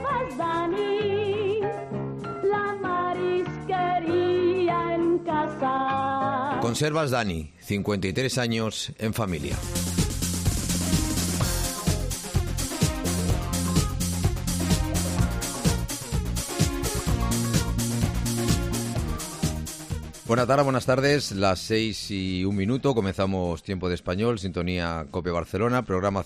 Conservas, Dani, la marisquería en casa. Conservas Dani, 53 años en familia. Buenas tardes, las 6:01, comenzamos Tiempo de Español, sintonía COPE Barcelona, programa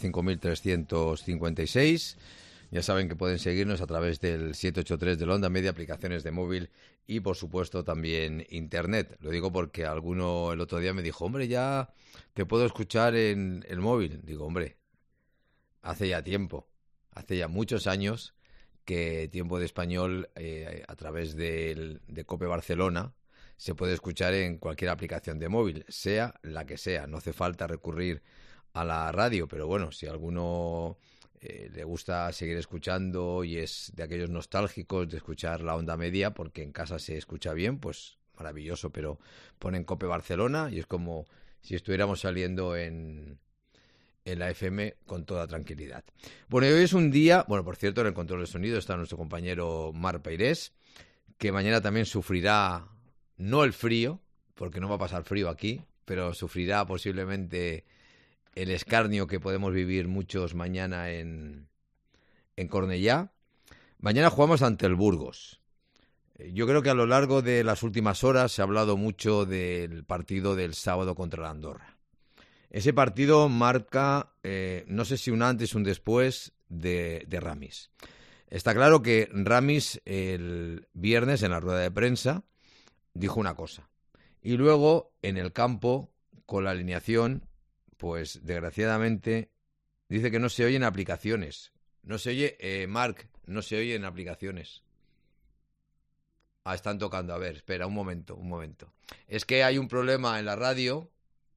5356. Ya saben que pueden seguirnos a través del 783 de la onda media, aplicaciones de móvil y, por supuesto, también internet. Lo digo porque alguno el otro día me dijo, hombre, ya te puedo escuchar en el móvil. Digo, hombre, hace ya tiempo, hace ya muchos años que Tiempo de Español a través de COPE Barcelona se puede escuchar en cualquier aplicación de móvil, sea la que sea. No hace falta recurrir a la radio, pero bueno, si a alguno le gusta seguir escuchando y es de aquellos nostálgicos de escuchar la onda media porque en casa se escucha bien, pues maravilloso, pero ponen COPE Barcelona y es como si estuviéramos saliendo en la FM con toda tranquilidad. Bueno, y hoy es un día, bueno, por cierto, en el control de sonido está nuestro compañero Marc Peirés, que mañana también sufrirá, no el frío, porque no va a pasar frío aquí, pero sufrirá posiblemente el escarnio que podemos vivir muchos mañana en Cornellá. Mañana jugamos ante el Burgos. Yo creo que a lo largo de las últimas horas se ha hablado mucho del partido del sábado contra la Andorra. Ese partido marca, no sé si un antes o un después de Ramis. Está claro que Ramis el viernes en la rueda de prensa dijo una cosa. Y luego en el campo, con la alineación, pues desgraciadamente dice que no se oyen aplicaciones. No se oye, Marc, no se oye en aplicaciones. Ah, están tocando. A ver, espera, un momento. Es que hay un problema en la radio.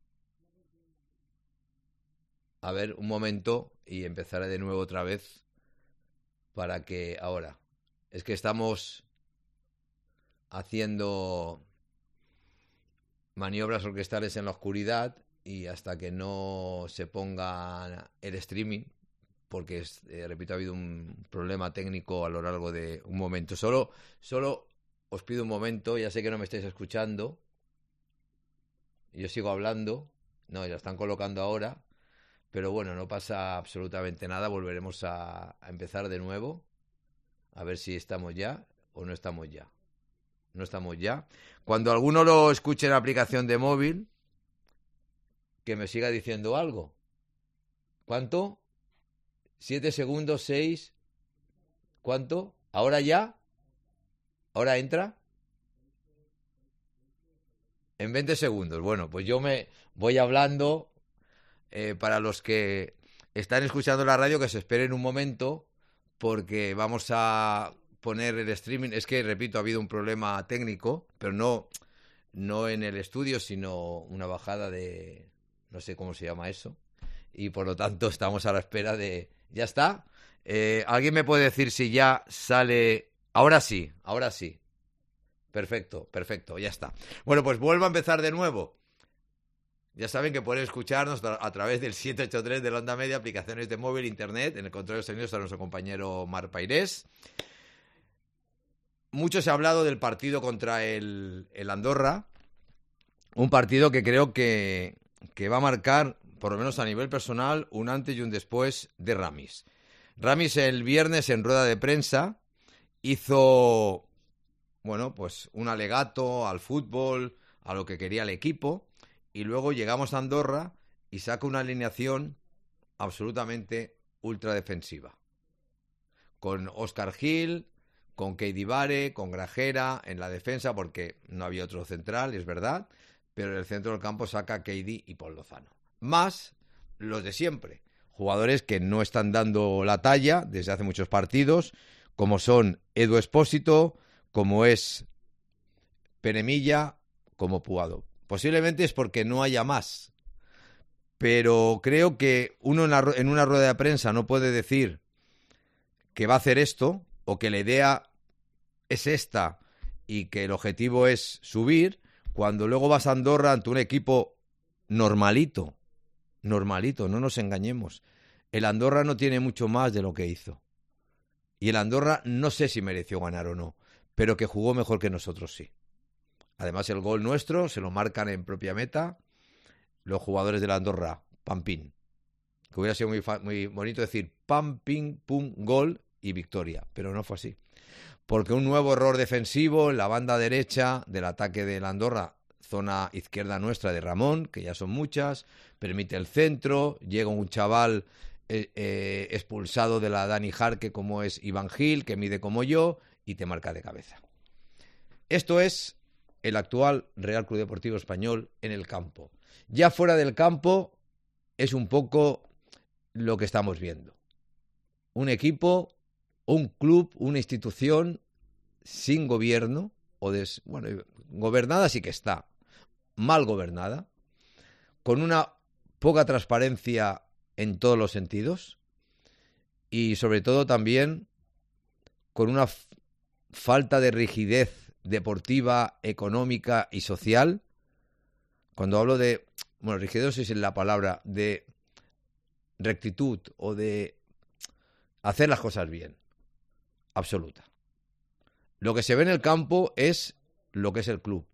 A ver, un momento y empezaré de nuevo otra vez para que ahora. Es que estamos haciendo maniobras orquestales en la oscuridad y hasta que no se ponga el streaming, porque repito, ha habido un problema técnico a lo largo de un momento. Solo os pido un momento, ya sé que no me estáis escuchando. Yo sigo hablando. No, ya están colocando ahora. Pero bueno, no pasa absolutamente nada. Volveremos a empezar de nuevo. A ver si estamos ya o no estamos ya. No estamos ya. Cuando alguno lo escuche en la aplicación de móvil, que me siga diciendo algo. ¿Cuánto? 7 segundos, 6. ¿Cuánto? ¿Ahora ya? ¿Ahora entra? En 20 segundos. Bueno, pues yo me voy hablando. Para los que están escuchando la radio, que se esperen un momento, porque vamos a poner el streaming. Es que, repito, ha habido un problema técnico, pero no en el estudio, sino una bajada de... no sé cómo se llama eso. Y por lo tanto estamos a la espera de... ¿Ya está? ¿Alguien me puede decir si ya sale...? Ahora sí. Perfecto, ya está. Bueno, pues vuelvo a empezar de nuevo. Ya saben que pueden escucharnos a través del 783 de la onda media, aplicaciones de móvil, internet. En el control de sonido está nuestro compañero Marc Peirés. Mucho se ha hablado del partido contra el Andorra. Un partido que creo que va a marcar, por lo menos a nivel personal, un antes y un después de Ramis. Ramis el viernes en rueda de prensa hizo, bueno, pues un alegato al fútbol, a lo que quería el equipo. Y luego llegamos a Andorra y saca una alineación absolutamente ultradefensiva. Con Óscar Gil, con Keidi Bare, con Grajera en la defensa, porque no había otro central, es verdad, pero en el centro del campo saca Keidi y Pol Lozano. Más los de siempre, jugadores que no están dando la talla desde hace muchos partidos, como son Edu Espósito, como es Penemilla, como Puado. Posiblemente es porque no haya más, pero creo que uno en una rueda de prensa no puede decir que va a hacer esto o que la idea es esta y que el objetivo es subir, cuando luego vas a Andorra ante un equipo normalito, no nos engañemos. El Andorra no tiene mucho más de lo que hizo. Y el Andorra no sé si mereció ganar o no, pero que jugó mejor que nosotros sí. Además, el gol nuestro se lo marcan en propia meta los jugadores de la Andorra, Pampín. Que hubiera sido muy bonito decir pam, pim, pum, gol y victoria, pero no fue así. Porque un nuevo error defensivo en la banda derecha del ataque de la Andorra, zona izquierda nuestra de Ramón, que ya son muchas, permite el centro, llega un chaval expulsado de la Dani Jarque como es Iván Gil, que mide como yo, y te marca de cabeza. Esto es el actual Real Club Deportivo Español en el campo. Ya fuera del campo es un poco lo que estamos viendo. Un equipo, un club, una institución sin gobierno, bueno, gobernada sí que está, mal gobernada, con una poca transparencia en todos los sentidos y sobre todo también con una falta de rigidez deportiva, económica y social. Cuando hablo de, bueno, rigidez es la palabra, de rectitud o de hacer las cosas bien, absoluta. Lo que se ve en el campo es lo que es el club.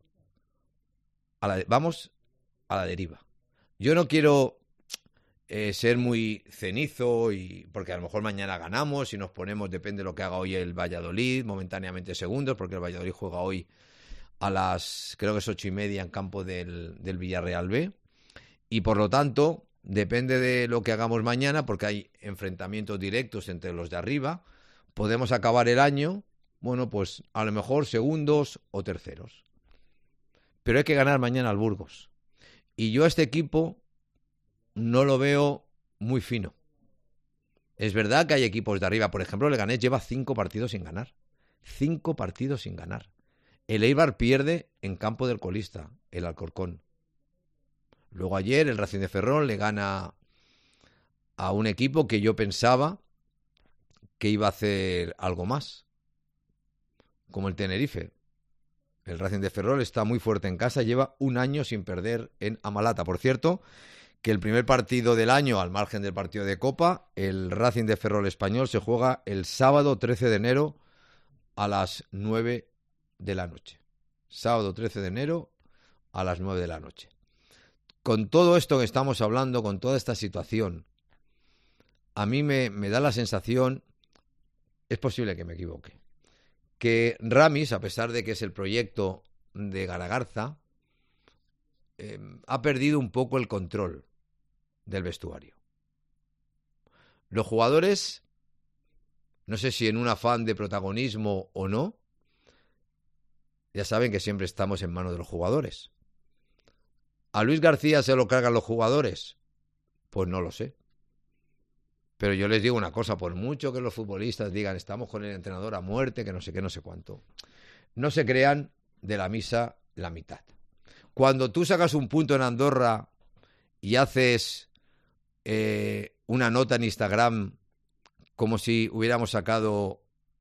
Vamos a la deriva. Yo no quiero ser muy cenizo, porque a lo mejor mañana ganamos y nos ponemos, depende de lo que haga hoy el Valladolid, momentáneamente segundos, porque el Valladolid juega hoy a las, creo que es 8:30 en campo del Villarreal B. Y por lo tanto, depende de lo que hagamos mañana, porque hay enfrentamientos directos entre los de arriba, podemos acabar el año, bueno, pues a lo mejor segundos o terceros. Pero hay que ganar mañana al Burgos. Y yo a este equipo no lo veo muy fino. Es verdad que hay equipos de arriba. Por ejemplo, el Leganés lleva 5 partidos sin ganar. 5 partidos sin ganar. El Eibar pierde en campo del colista, el Alcorcón. Luego ayer el Racing de Ferrol le gana a un equipo que yo pensaba que iba a hacer algo más, como el Tenerife. El Racing de Ferrol está muy fuerte en casa, lleva un año sin perder en Amalata. Por cierto, que el primer partido del año, al margen del partido de Copa, el Racing de Ferrol español se juega el sábado 13 de enero a las 9 de la noche. Sábado 13 de enero a las 9 de la noche. Con todo esto que estamos hablando, con toda esta situación, a mí me da la sensación, es posible que me equivoque, que Ramis, a pesar de que es el proyecto de Garagarza, ha perdido un poco el control del vestuario. Los jugadores, no sé si en un afán de protagonismo o no, ya saben que siempre estamos en manos de los jugadores. ¿A Luis García se lo cargan los jugadores? Pues no lo sé. Pero yo les digo una cosa, por mucho que los futbolistas digan estamos con el entrenador a muerte, que no sé qué, no sé cuánto, no se crean de la misa la mitad. Cuando tú sacas un punto en Andorra y haces una nota en Instagram como si hubiéramos ganado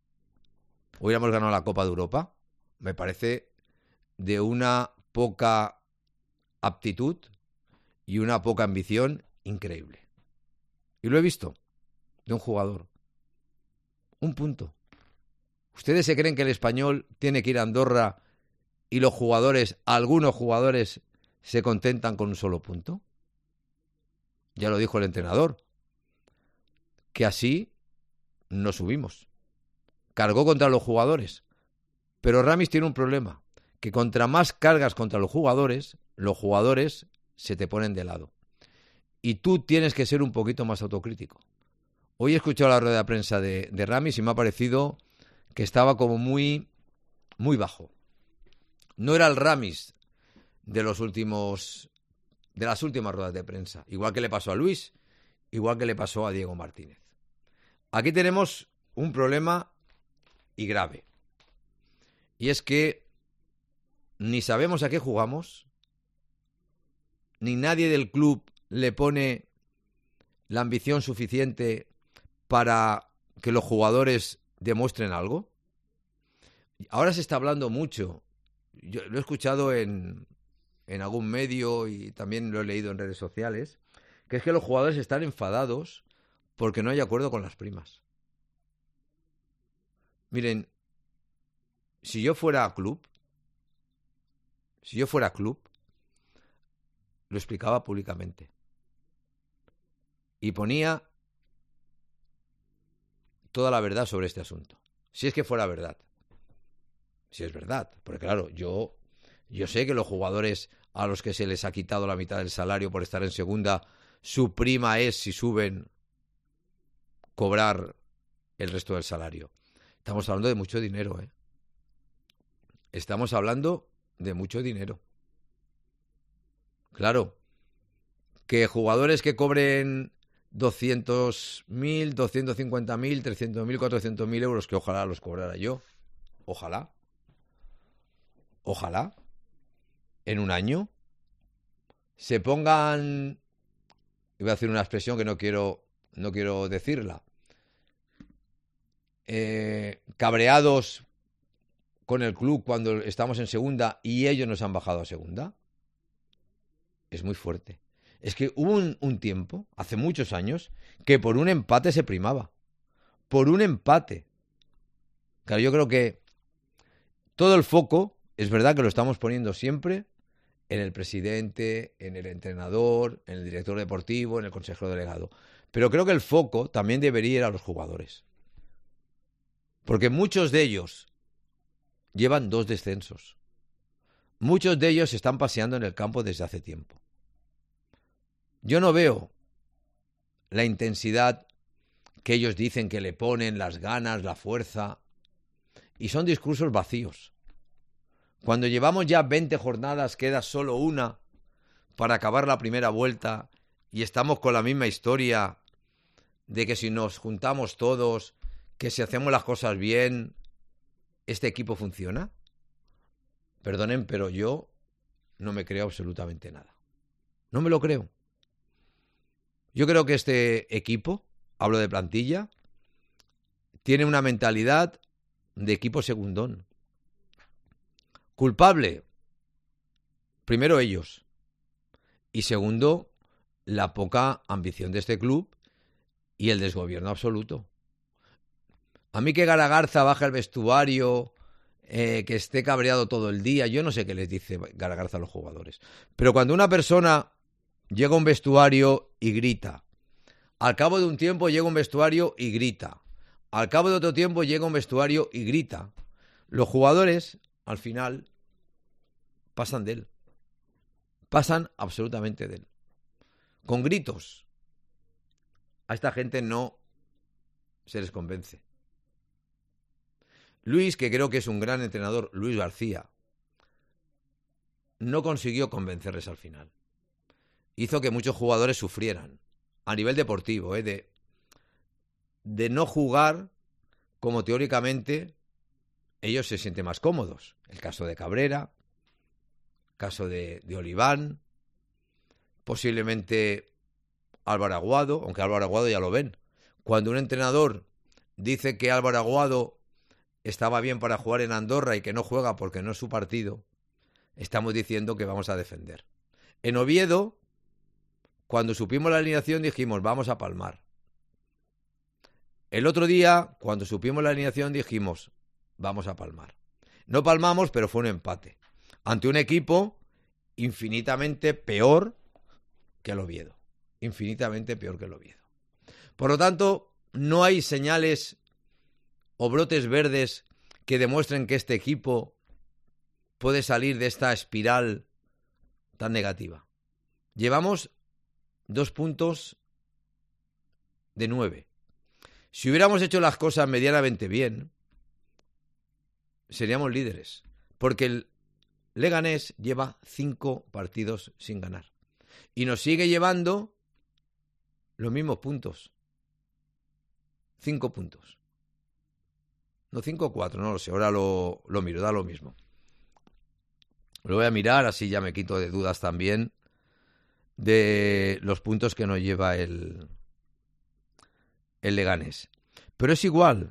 la Copa de Europa, me parece de una poca aptitud y una poca ambición increíble. Y lo he visto de un jugador. Un punto. ¿Ustedes se creen que el Español tiene que ir a Andorra y los jugadores, algunos jugadores, se contentan con un solo punto? Ya lo dijo el entrenador, que así no subimos. Cargó contra los jugadores. Pero Ramis tiene un problema, que contra más cargas contra los jugadores se te ponen de lado. Y tú tienes que ser un poquito más autocrítico. Hoy he escuchado la rueda de prensa de Ramis y me ha parecido que estaba como muy, muy bajo. No era el Ramis de las últimas ruedas de prensa. Igual que le pasó a Luis, igual que le pasó a Diego Martínez. Aquí tenemos un problema y grave. Y es que ni sabemos a qué jugamos, ni nadie del club le pone la ambición suficiente para que los jugadores demuestren algo. Ahora se está hablando mucho, yo lo he escuchado en algún medio y también lo he leído en redes sociales, que es que los jugadores están enfadados porque no hay acuerdo con las primas. Miren, si yo fuera club, lo explicaba públicamente. Y ponía toda la verdad sobre este asunto. Si es que fuera verdad. Si es verdad. Porque claro, yo sé que los jugadores a los que se les ha quitado la mitad del salario por estar en segunda, su prima es, si suben, cobrar el resto del salario. Estamos hablando de mucho dinero, ¿eh? Estamos hablando de mucho dinero. Claro, que jugadores que cobren 200.000, 250.000, 300.000, 400.000 euros, que ojalá los cobrara yo. Ojalá. Ojalá. En un año se pongan, iba a decir una expresión que no quiero decirla, cabreados con el club cuando estamos en segunda y ellos nos han bajado a segunda. Es muy fuerte. Es que hubo un tiempo, hace muchos años, que por un empate se primaba. Por un empate. Claro, yo creo que todo el foco, es verdad que lo estamos poniendo siempre en el presidente, en el entrenador, en el director deportivo, en el consejero delegado. Pero creo que el foco también debería ir a los jugadores. Porque muchos de ellos llevan 2 descensos. Muchos de ellos se están paseando en el campo desde hace tiempo. Yo no veo la intensidad que ellos dicen que le ponen, las ganas, la fuerza. Y son discursos vacíos. Cuando llevamos ya 20 jornadas, queda solo una para acabar la primera vuelta y estamos con la misma historia de que si nos juntamos todos, que si hacemos las cosas bien, ¿este equipo funciona? Perdonen, pero yo no me creo absolutamente nada. No me lo creo. Yo creo que este equipo, hablo de plantilla, tiene una mentalidad de equipo segundón. Culpable, primero ellos. Y segundo, la poca ambición de este club y el desgobierno absoluto. A mí que Garagarza baja el vestuario, que esté cabreado todo el día, yo no sé qué les dice Garagarza a los jugadores. Pero cuando una persona llega a un vestuario y grita, al cabo de un tiempo llega a un vestuario y grita, al cabo de otro tiempo llega a un vestuario y grita, los jugadores, al final, pasan de él. Pasan absolutamente de él. Con gritos. A esta gente no se les convence. Luis, que creo que es un gran entrenador, Luis García, no consiguió convencerles al final. Hizo que muchos jugadores sufrieran, a nivel deportivo, de no jugar como teóricamente ellos se sienten más cómodos. El caso de Cabrera, caso de Oliván, posiblemente Álvaro Aguado, aunque Álvaro Aguado ya lo ven. Cuando un entrenador dice que Álvaro Aguado estaba bien para jugar en Andorra y que no juega porque no es su partido, estamos diciendo que vamos a defender. En Oviedo, cuando supimos la alineación, dijimos, vamos a palmar. El otro día, cuando supimos la alineación, dijimos, vamos a palmar. No palmamos, pero fue un empate. Ante un equipo infinitamente peor que el Oviedo. Infinitamente peor que el Oviedo. Por lo tanto, no hay señales o brotes verdes que demuestren que este equipo puede salir de esta espiral tan negativa. Llevamos 2 puntos de 9. Si hubiéramos hecho las cosas medianamente bien, seríamos líderes. Porque el Leganés lleva 5 partidos sin ganar. Y nos sigue llevando los mismos puntos. 5 puntos. No, 5 o 4, no lo sé. Ahora lo miro, da lo mismo. Lo voy a mirar, así ya me quito de dudas también de los puntos que nos lleva el Leganés. Pero es igual.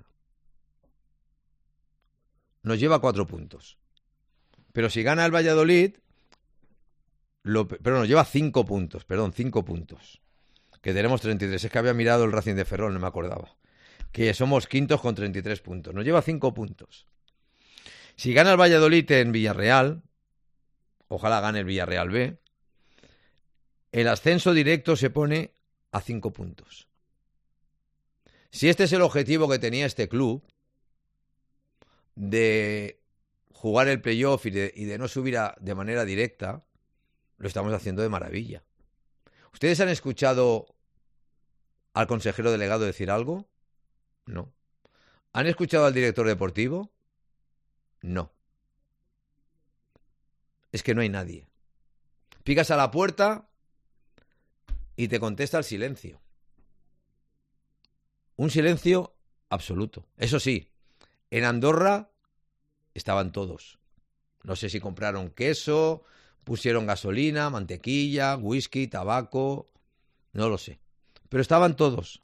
Nos lleva 4 puntos. Pero si gana el Valladolid, pero nos lleva 5 puntos, 5 puntos. Que tenemos 33. Es que había mirado el Racing de Ferrol, no me acordaba. que somos quintos con 33 puntos. Nos lleva 5 puntos. Si gana el Valladolid en Villarreal, ojalá gane el Villarreal B, el ascenso directo se pone a 5 puntos. Si este es el objetivo que tenía este club, de jugar el playoff y de no subir de manera directa, lo estamos haciendo de maravilla. ¿Ustedes han escuchado al consejero delegado decir algo? No. ¿Han escuchado al director deportivo? No. Es que no hay nadie. Picas a la puerta y te contesta el silencio. Un silencio absoluto. Eso sí, en Andorra estaban todos. No sé si compraron queso, pusieron gasolina, mantequilla, whisky, tabaco, no lo sé. Pero estaban todos.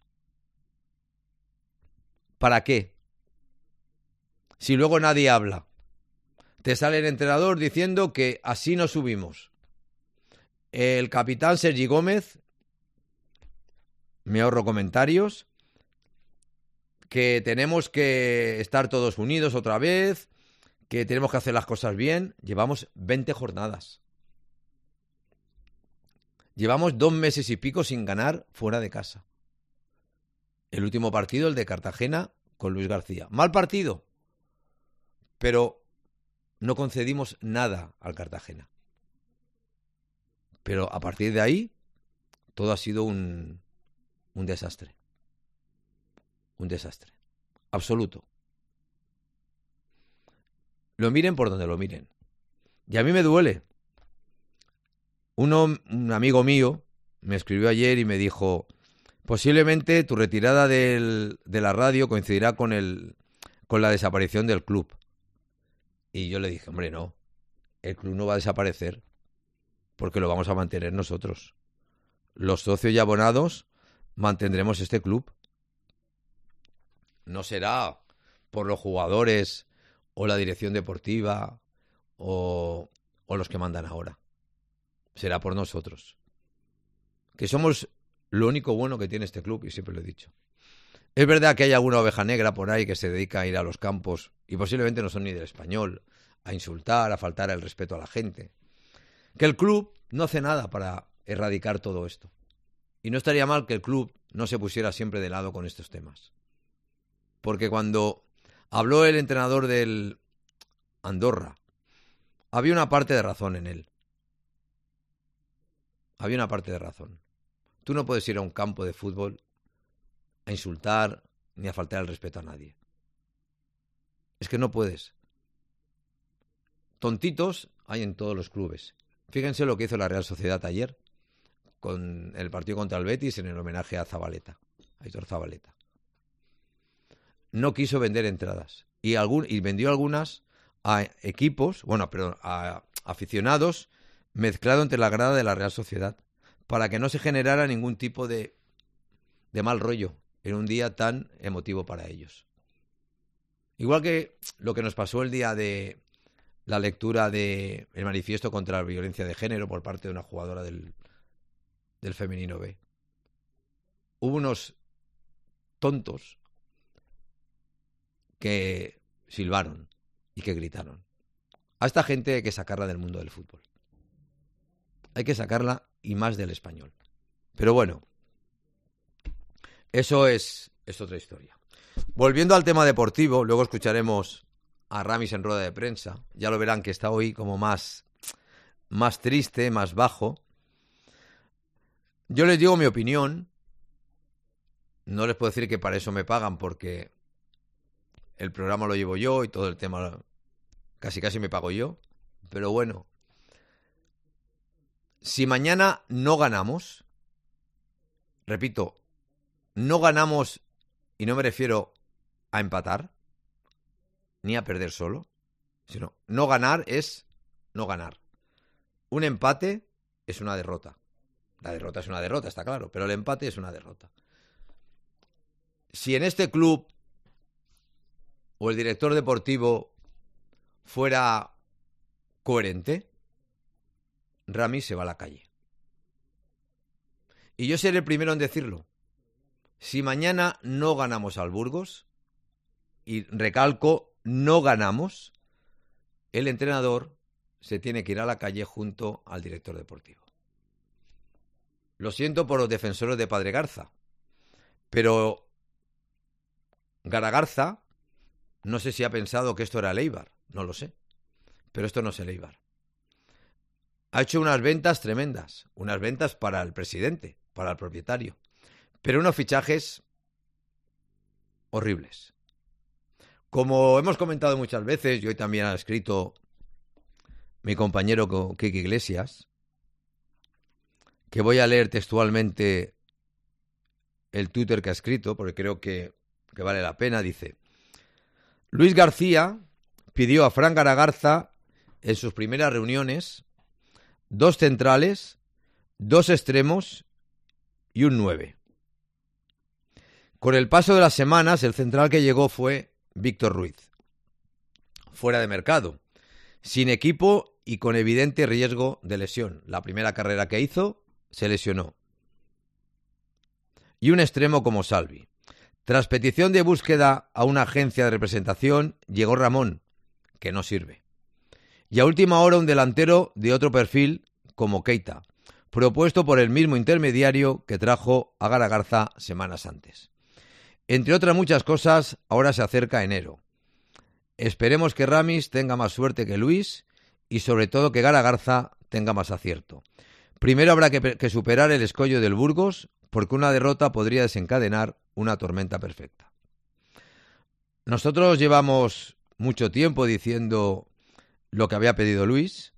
¿Para qué? Si luego nadie habla. Te sale el entrenador diciendo que así no subimos. El capitán Sergi Gómez, me ahorro comentarios, que tenemos que estar todos unidos otra vez, que tenemos que hacer las cosas bien. Llevamos 20 jornadas. Llevamos 2 meses y pico sin ganar fuera de casa. El último partido, el de Cartagena, con Luis García. Mal partido, pero no concedimos nada al Cartagena. Pero a partir de ahí, todo ha sido un desastre. Un desastre. Absoluto. Lo miren por donde lo miren. Y a mí me duele. Un amigo mío me escribió ayer y me dijo: posiblemente tu retirada de la radio coincidirá con la desaparición del club. Y yo le dije: hombre, no. El club no va a desaparecer, porque lo vamos a mantener nosotros. Los socios y abonados mantendremos este club. No será por los jugadores o la dirección deportiva o los que mandan ahora. Será por nosotros. Que somos lo único bueno que tiene este club, y siempre lo he dicho. Es verdad que hay alguna oveja negra por ahí que se dedica a ir a los campos, y posiblemente no son ni del Español, a insultar, a faltar el respeto a la gente. Que el club no hace nada para erradicar todo esto. Y no estaría mal que el club no se pusiera siempre de lado con estos temas. Porque cuando habló el entrenador del Andorra, había una parte de razón en él. Había una parte de razón. Tú no puedes ir a un campo de fútbol a insultar ni a faltar el respeto a nadie. Es que no puedes. Tontitos hay en todos los clubes. Fíjense lo que hizo la Real Sociedad ayer con el partido contra el Betis en el homenaje a Zabaleta, a Aitor Zabaleta. No quiso vender entradas y vendió algunas a equipos, a aficionados, mezclado entre la grada de la Real Sociedad, para que no se generara ningún tipo de mal rollo en un día tan emotivo para ellos. Igual que lo que nos pasó el día de la lectura del manifiesto contra la violencia de género por parte de una jugadora del femenino B. Hubo unos tontos que silbaron y que gritaron. A esta gente hay que sacarla del mundo del fútbol. Hay que sacarla, y más del español. Pero bueno, eso es otra historia. Volviendo al tema deportivo, luego escucharemos a Ramis en rueda de prensa. Ya lo verán que está hoy como más triste, más bajo. Yo les digo mi opinión. No les puedo decir que para eso me pagan, porque el programa lo llevo yo y todo el tema casi me pago yo. Pero bueno, si mañana no ganamos, repito, no ganamos, y no me refiero a empatar, ni a perder solo, sino no ganar es no ganar. Un empate es una derrota. La derrota es una derrota, está claro, pero el empate es una derrota. Si en este club o el director deportivo fuera coherente, Ramis se va a la calle. Y yo seré el primero en decirlo. Si mañana no ganamos al Burgos, y recalco, no ganamos, el entrenador se tiene que ir a la calle junto al director deportivo. Lo siento por los defensores de Padre Garza, pero Garagarza, no sé si ha pensado que esto era el Eibar, no lo sé, pero esto no es el Eibar. Ha hecho unas ventas tremendas, unas ventas para el presidente, para el propietario, pero unos fichajes horribles. Como hemos comentado muchas veces, y hoy también ha escrito mi compañero Kike Iglesias, que voy a leer textualmente el Twitter que ha escrito, porque creo que vale la pena, dice: Luis García pidió a Fran Garagarza en sus primeras reuniones 2 centrales, 2 extremos y un 9. Con el paso de las semanas, el central que llegó fue Víctor Ruiz, fuera de mercado, sin equipo y con evidente riesgo de lesión. La primera carrera que hizo se lesionó. Y un extremo como Salvi. Tras petición de búsqueda a una agencia de representación, llegó Ramón, que no sirve. Y a última hora un delantero de otro perfil como Keita, propuesto por el mismo intermediario que trajo a Garagarza semanas antes. Entre otras muchas cosas, ahora se acerca enero. Esperemos que Ramis tenga más suerte que Luis y sobre todo que Garagarza tenga más acierto. Primero habrá que superar el escollo del Burgos, porque una derrota podría desencadenar una tormenta perfecta. Nosotros llevamos mucho tiempo diciendo lo que había pedido Luis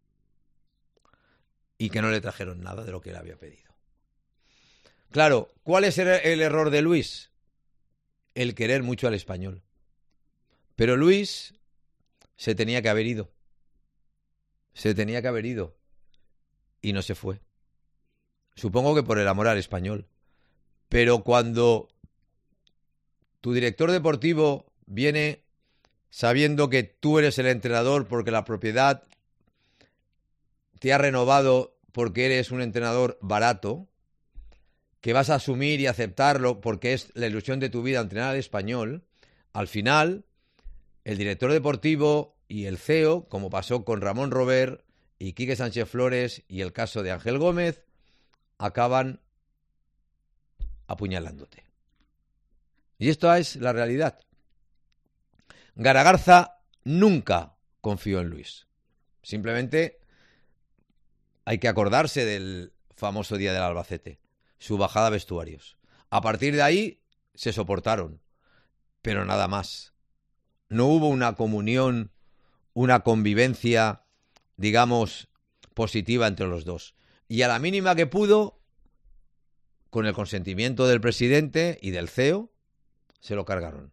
y que no le trajeron nada de lo que él había pedido. Claro, ¿cuál es el error de Luis? El querer mucho al Español. Pero Luis se tenía que haber ido. Se tenía que haber ido. Y no se fue. Supongo que por el amor al Español. Pero cuando tu director deportivo viene sabiendo que tú eres el entrenador porque la propiedad te ha renovado porque eres un entrenador barato, que vas a asumir y aceptarlo porque es la ilusión de tu vida entrenar al Español, al final el director deportivo y el CEO, como pasó con Ramón Robert y Quique Sánchez Flores y el caso de Ángel Gómez, acaban apuñalándote. Y esto es la realidad. Garagarza nunca confió en Luis. Simplemente hay que acordarse del famoso día del Albacete, su bajada a vestuarios. A partir de ahí se soportaron, pero nada más. No hubo una comunión, una convivencia, digamos, positiva entre los dos. Y a la mínima que pudo, con el consentimiento del presidente y del CEO, se lo cargaron.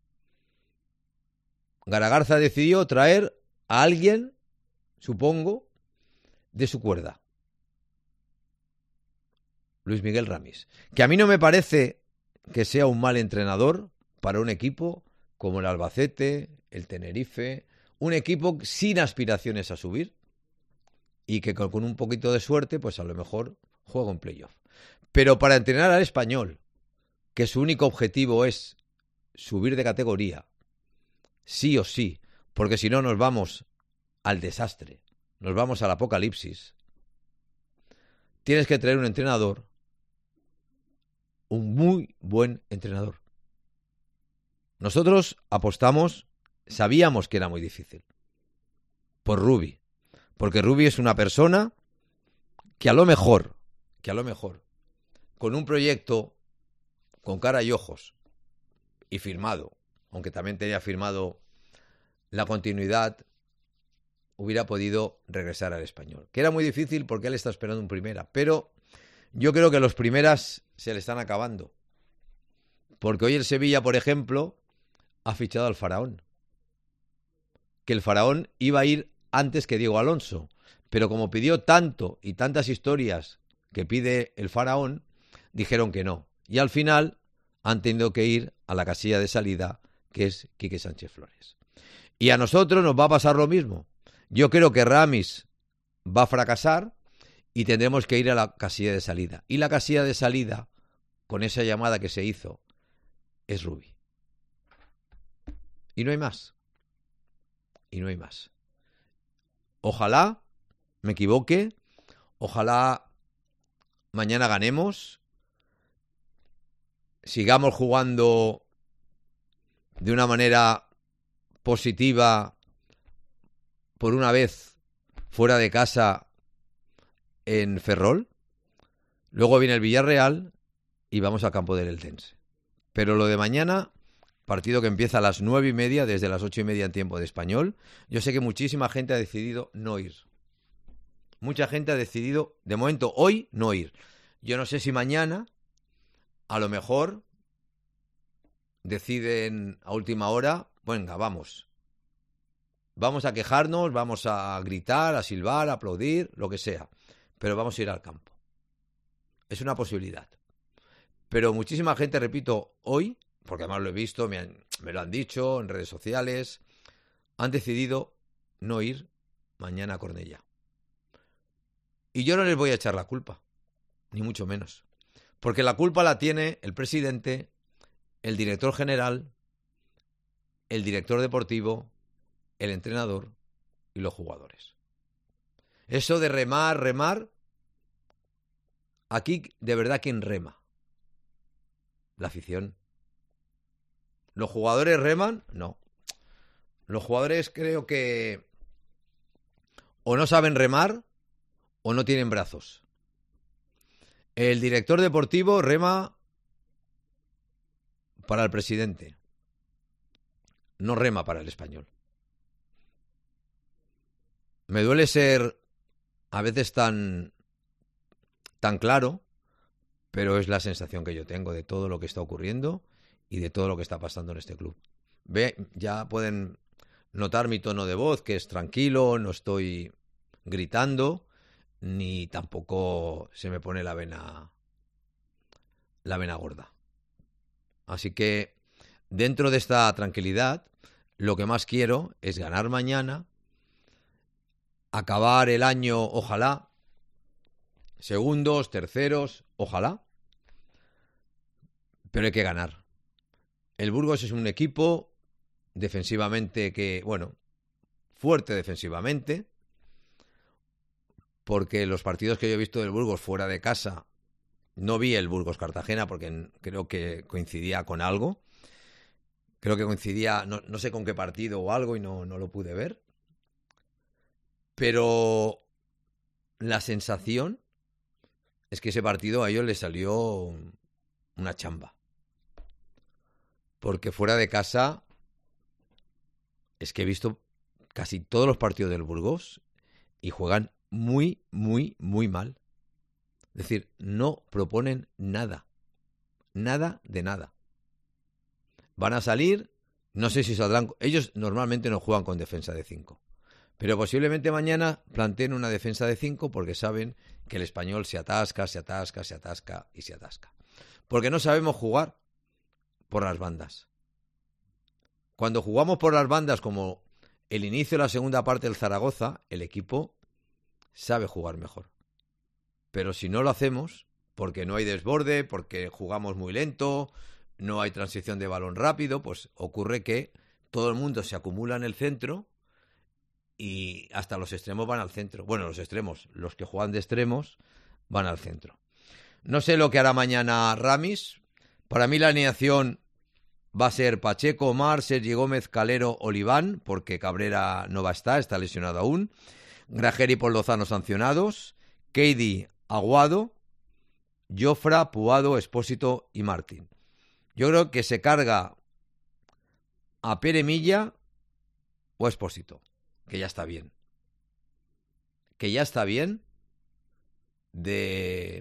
Garagarza decidió traer a alguien, supongo, de su cuerda. Luis Miguel Ramis. Que a mí no me parece que sea un mal entrenador para un equipo como el Albacete, el Tenerife, un equipo sin aspiraciones a subir y que con un poquito de suerte, pues a lo mejor juega un playoff. Pero para entrenar al Español, que su único objetivo es subir de categoría, sí o sí, porque si no nos vamos al desastre, nos vamos al apocalipsis, tienes que traer un entrenador, un muy buen entrenador. Nosotros apostamos, sabíamos que era muy difícil, por Rubi, porque Rubi es una persona que a lo mejor, con un proyecto con cara y ojos y firmado, aunque también tenía firmado la continuidad, hubiera podido regresar al Español. Que era muy difícil porque él está esperando un primera, pero yo creo que los primeras se le están acabando. Porque hoy el Sevilla, por ejemplo, ha fichado al Faraón. Que el Faraón iba a ir antes que Diego Alonso, pero como pidió tanto y tantas historias que pide el Faraón, dijeron que no. Y al final han tenido que ir a la casilla de salida, que es Quique Sánchez Flores. Y a nosotros nos va a pasar lo mismo. Yo creo que Ramis va a fracasar y tendremos que ir a la casilla de salida. Y la casilla de salida con esa llamada que se hizo, es Rubi. Y no hay más. Y no hay más. Ojalá me equivoque, ojalá mañana ganemos, sigamos jugando de una manera positiva, por una vez fuera de casa en Ferrol, luego viene el Villarreal y vamos al campo del Eltense. Pero lo de mañana, partido que empieza a las 9:30, desde las 8:30 en tiempo de Español, yo sé que muchísima gente ha decidido no ir. Mucha gente ha decidido, de momento, hoy, no ir. Yo no sé si mañana, a lo mejor, deciden a última hora, venga, vamos. Vamos a quejarnos, vamos a gritar, a silbar, a aplaudir, lo que sea. Pero vamos a ir al campo. Es una posibilidad. Pero muchísima gente, repito, hoy, porque además lo he visto, me lo han dicho en redes sociales, han decidido no ir mañana a Cornellá. Y yo no les voy a echar la culpa, ni mucho menos. Porque la culpa la tiene el presidente, el director general, el director deportivo, el entrenador y los jugadores. Eso de remar, aquí de verdad ¿quién rema? La afición. ¿Los jugadores reman? No. Los jugadores creo que o no saben remar o no tienen brazos. El director deportivo rema para el presidente. No rema para el Español. Me duele ser a veces tan claro, pero es la sensación que yo tengo de todo lo que está ocurriendo y de todo lo que está pasando en este club. Ya pueden notar mi tono de voz, que es tranquilo, no estoy gritando, ni tampoco se me pone la vena gorda. Así que, dentro de esta tranquilidad, lo que más quiero es ganar mañana, acabar el año, ojalá, segundos, terceros, ojalá, pero hay que ganar. El Burgos es un equipo defensivamente fuerte defensivamente, porque los partidos que yo he visto del Burgos fuera de casa, no vi el Burgos-Cartagena porque creo que coincidía con algo. Creo que coincidía, no sé con qué partido o algo y no lo pude ver. Pero la sensación es que ese partido a ellos les salió una chamba. Porque fuera de casa es que he visto casi todos los partidos del Burgos y juegan muy, muy, muy mal. Es decir, no proponen nada. Nada de nada. Van a salir, no sé si saldrán. Ellos normalmente no juegan con defensa de 5. Pero posiblemente mañana planteen una defensa de 5 porque saben que el Español se atasca. Porque no sabemos jugar por las bandas. Cuando jugamos por las bandas, como el inicio de la segunda parte del Zaragoza, el equipo sabe jugar mejor. Pero si no lo hacemos, porque no hay desborde, porque jugamos muy lento, no hay transición de balón rápido, pues ocurre que todo el mundo se acumula en el centro y hasta los extremos van al centro. Bueno, los que juegan de extremos van al centro. No sé lo que hará mañana Ramis. Para mí la alineación va a ser Pacheco, Omar, Sergi Gómez, Calero, Oliván, porque Cabrera no va a estar, está lesionado aún. Grajera y Paul Lozano sancionados. Keidi, Aguado, Jofra, Puado, Expósito y Martín. Yo creo que se carga a Pere Milla o Expósito, que ya está bien. Que ya está bien de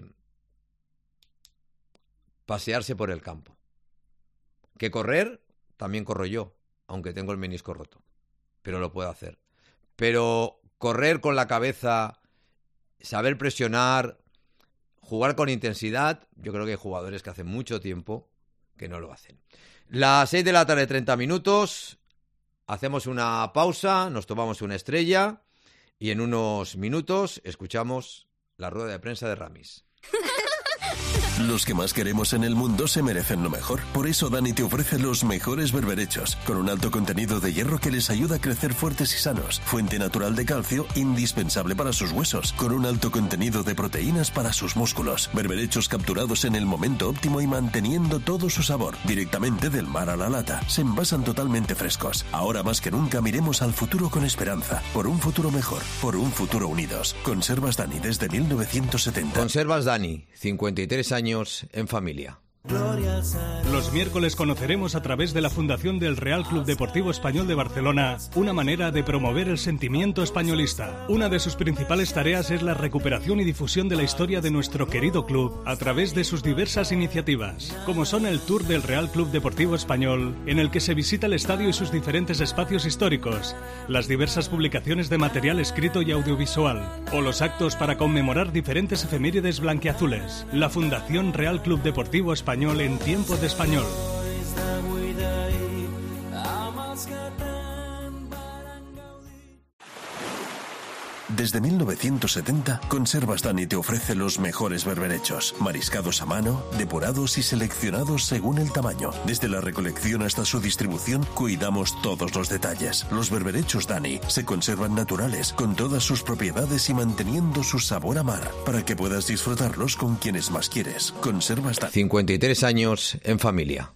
pasearse por el campo. Que correr, también corro yo, aunque tengo el menisco roto. Pero lo puedo hacer. Pero correr con la cabeza, saber presionar, jugar con intensidad, yo creo que hay jugadores que hacen mucho tiempo que no lo hacen. Las 6 de la tarde, 30 minutos. Hacemos una pausa, nos tomamos una estrella y en unos minutos escuchamos la rueda de prensa de Ramis. Los que más queremos en el mundo se merecen lo mejor. Por eso Dani te ofrece los mejores berberechos, con un alto contenido de hierro que les ayuda a crecer fuertes y sanos. Fuente natural de calcio, indispensable para sus huesos, con un alto contenido de proteínas para sus músculos. Berberechos capturados en el momento óptimo y manteniendo todo su sabor, directamente del mar a la lata. Se envasan totalmente frescos. Ahora más que nunca miremos al futuro con esperanza. Por un futuro mejor, por un futuro unidos. Conservas Dani desde 1970. Conservas Dani, 53 años en familia. Los miércoles conoceremos a través de la Fundación del Real Club Deportivo Español de Barcelona una manera de promover el sentimiento españolista. Una de sus principales tareas es la recuperación y difusión de la historia de nuestro querido club a través de sus diversas iniciativas, como son el Tour del Real Club Deportivo Español, en el que se visita el estadio y sus diferentes espacios históricos, las diversas publicaciones de material escrito y audiovisual, o los actos para conmemorar diferentes efemérides blanquiazules. La Fundación Real Club Deportivo Español en tiempo de español. Desde 1970, Conservas Dani te ofrece los mejores berberechos, mariscados a mano, depurados y seleccionados según el tamaño. Desde la recolección hasta su distribución, cuidamos todos los detalles. Los berberechos Dani se conservan naturales, con todas sus propiedades y manteniendo su sabor a mar, para que puedas disfrutarlos con quienes más quieres. Conservas Dani. 53 años en familia.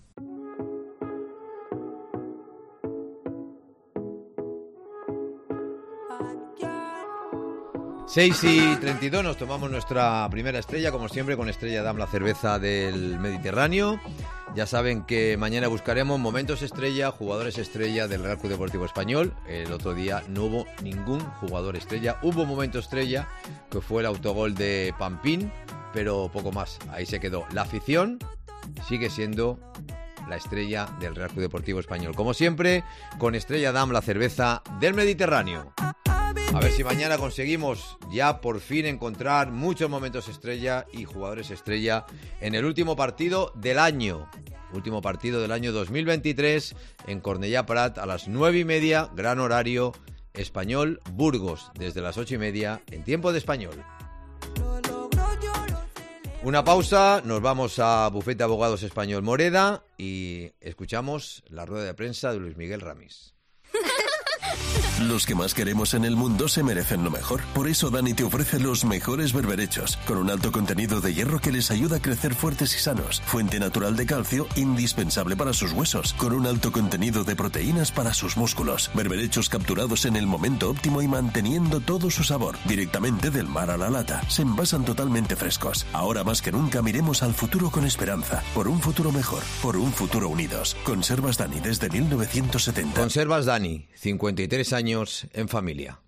Seis y 32, nos tomamos nuestra primera estrella, como siempre, con Estrella Damm, la cerveza del Mediterráneo. Ya saben que mañana buscaremos momentos estrella, jugadores estrella del Real Club Deportivo Español. El otro día no hubo ningún jugador estrella. Hubo un momento estrella, que fue el autogol de Pampín, pero poco más. Ahí se quedó. La afición sigue siendo la estrella del Real Club Deportivo Español. Como siempre, con Estrella Damm, la cerveza del Mediterráneo. A ver si mañana conseguimos ya por fin encontrar muchos momentos estrella y jugadores estrella en el último partido del año. Último partido del año 2023 en Cornellà Prat a las 9:30, gran horario, Español Burgos, desde las 8:30 en tiempo de español. Una pausa, nos vamos a Bufete de Abogados Español Moreda y escuchamos la rueda de prensa de Luis Miguel Ramis. Los que más queremos en el mundo se merecen lo mejor. Por eso Dani te ofrece los mejores berberechos, con un alto contenido de hierro que les ayuda a crecer fuertes y sanos. Fuente natural de calcio, indispensable para sus huesos, con un alto contenido de proteínas para sus músculos. Berberechos capturados en el momento óptimo y manteniendo todo su sabor, directamente del mar a la lata. Se envasan totalmente frescos. Ahora más que nunca miremos al futuro con esperanza. Por un futuro mejor, por un futuro unidos. Conservas Dani desde 1970. Conservas Dani, 53 años en familia.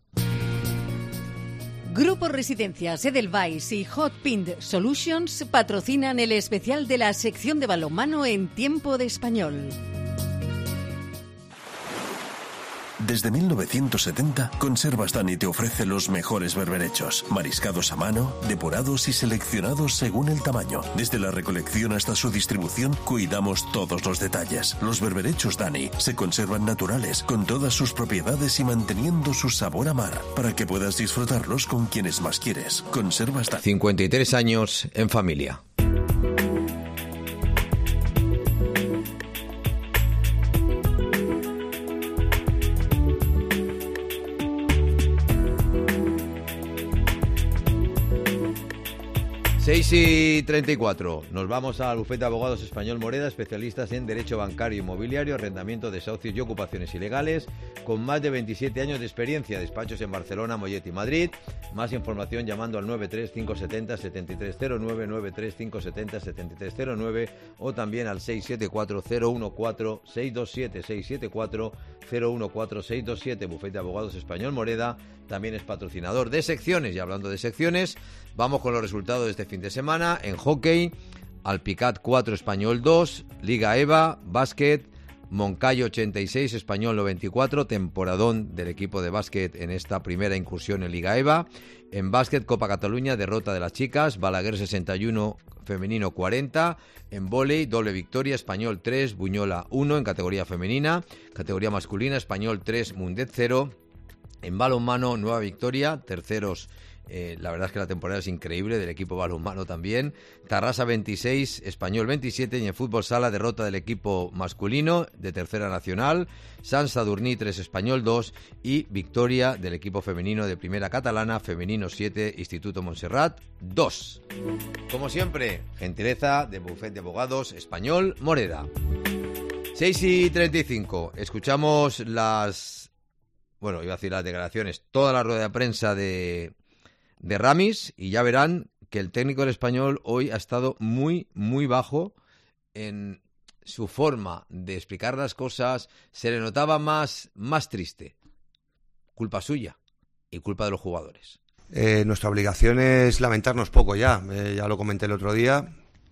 Grupo Residencias Edelweiss y Hot Pint Solutions patrocinan el especial de la sección de balonmano en tiempo de español. Desde 1970, Conservas Dani te ofrece los mejores berberechos, mariscados a mano, depurados y seleccionados según el tamaño. Desde la recolección hasta su distribución, cuidamos todos los detalles. Los berberechos Dani se conservan naturales, con todas sus propiedades y manteniendo su sabor a mar, para que puedas disfrutarlos con quienes más quieres. Conservas Dani. 53 años en familia. Seis y 34. Nos vamos al Bufete de Abogados Español Moreda, especialistas en Derecho Bancario e Inmobiliario, arrendamiento, desahucios y ocupaciones ilegales, con más de 27 años de experiencia, despachos en Barcelona, Mollet y Madrid. Más información llamando al 93570-7309, 93570-7309 o también al 674-014-627, 674-014-627. Bufete de Abogados Español Moreda también es patrocinador de secciones. Y hablando de secciones, vamos con los resultados de este fin de semana. En hockey, Alpicat 4, Español 2, Liga EVA, básquet, Moncayo 86, Español 94, temporadón del equipo de básquet en esta primera incursión en Liga EVA. En básquet, Copa Cataluña, derrota de las chicas, Balaguer 61, femenino 40. En vóley, doble victoria, Español 3, Buñola 1 en categoría femenina. Categoría masculina, Español 3, Mundet 0. En balonmano, nueva victoria, terceros La verdad es que la temporada es increíble, del equipo balonmano también. Tarrasa 26, Español 27, y en fútbol sala derrota del equipo masculino de Tercera Nacional, Sant Sadurní 3, Español 2, y victoria del equipo femenino de Primera Catalana, femenino 7, Instituto Montserrat 2. Como siempre, gentileza de Bufet de Abogados Español Moreda. 6:35, escuchamos las declaraciones, toda la rueda de prensa de Ramis, y ya verán que el técnico del Español hoy ha estado muy, muy bajo en su forma de explicar las cosas. Se le notaba más triste. Culpa suya y culpa de los jugadores. Nuestra obligación es lamentarnos poco ya lo comenté el otro día,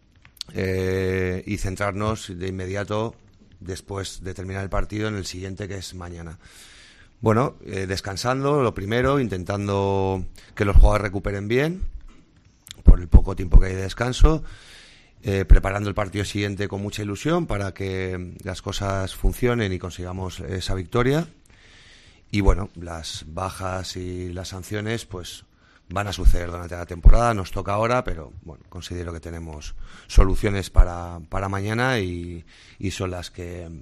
y centrarnos de inmediato, después de terminar el partido, en el siguiente, que es mañana. Bueno, descansando, lo primero, intentando que los jugadores recuperen bien, por el poco tiempo que hay de descanso, preparando el partido siguiente con mucha ilusión para que las cosas funcionen y consigamos esa victoria. Y bueno, las bajas y las sanciones pues van a suceder durante la temporada, nos toca ahora, pero bueno, considero que tenemos soluciones para mañana y son las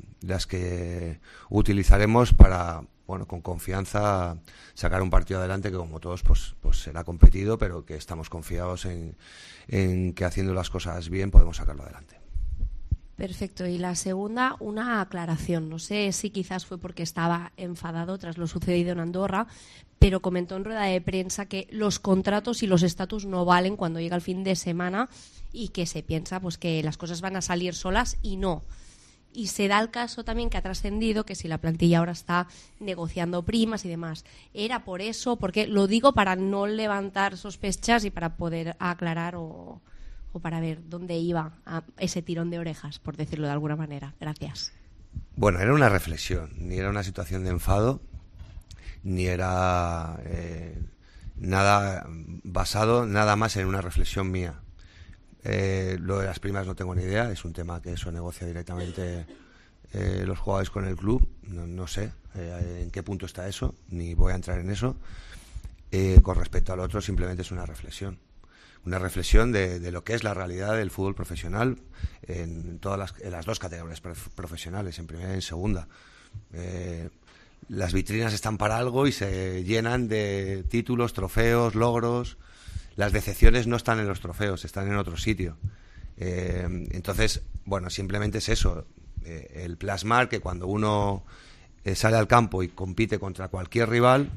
que utilizaremos para, bueno, con confianza sacar un partido adelante que, como todos, pues será competido, pero que estamos confiados en que haciendo las cosas bien podemos sacarlo adelante. Perfecto. Y la segunda, una aclaración. No sé si quizás fue porque estaba enfadado tras lo sucedido en Andorra, pero comentó en rueda de prensa que los contratos y los estatus no valen cuando llega el fin de semana y que se piensa pues que las cosas van a salir solas, y no. Y se da el caso también que ha trascendido que si la plantilla ahora está negociando primas y demás. ¿Era por eso? Porque lo digo para no levantar sospechas y para poder aclarar o para ver dónde iba a ese tirón de orejas, por decirlo de alguna manera. Gracias. Bueno, era una reflexión, ni era una situación de enfado, ni era nada basado nada más en una reflexión mía. Lo de las primas no tengo ni idea, es un tema que eso negocia directamente los jugadores con el club, no sé en qué punto está eso, ni voy a entrar en eso. Con respecto al otro, simplemente es una reflexión de lo que es la realidad del fútbol profesional en las dos categorías profesionales, en primera y en segunda. Las vitrinas están para algo y se llenan de títulos, trofeos, logros. Las decepciones no están en los trofeos, están en otro sitio. Entonces, bueno, simplemente es eso, el plasmar que cuando uno sale al campo y compite contra cualquier rival,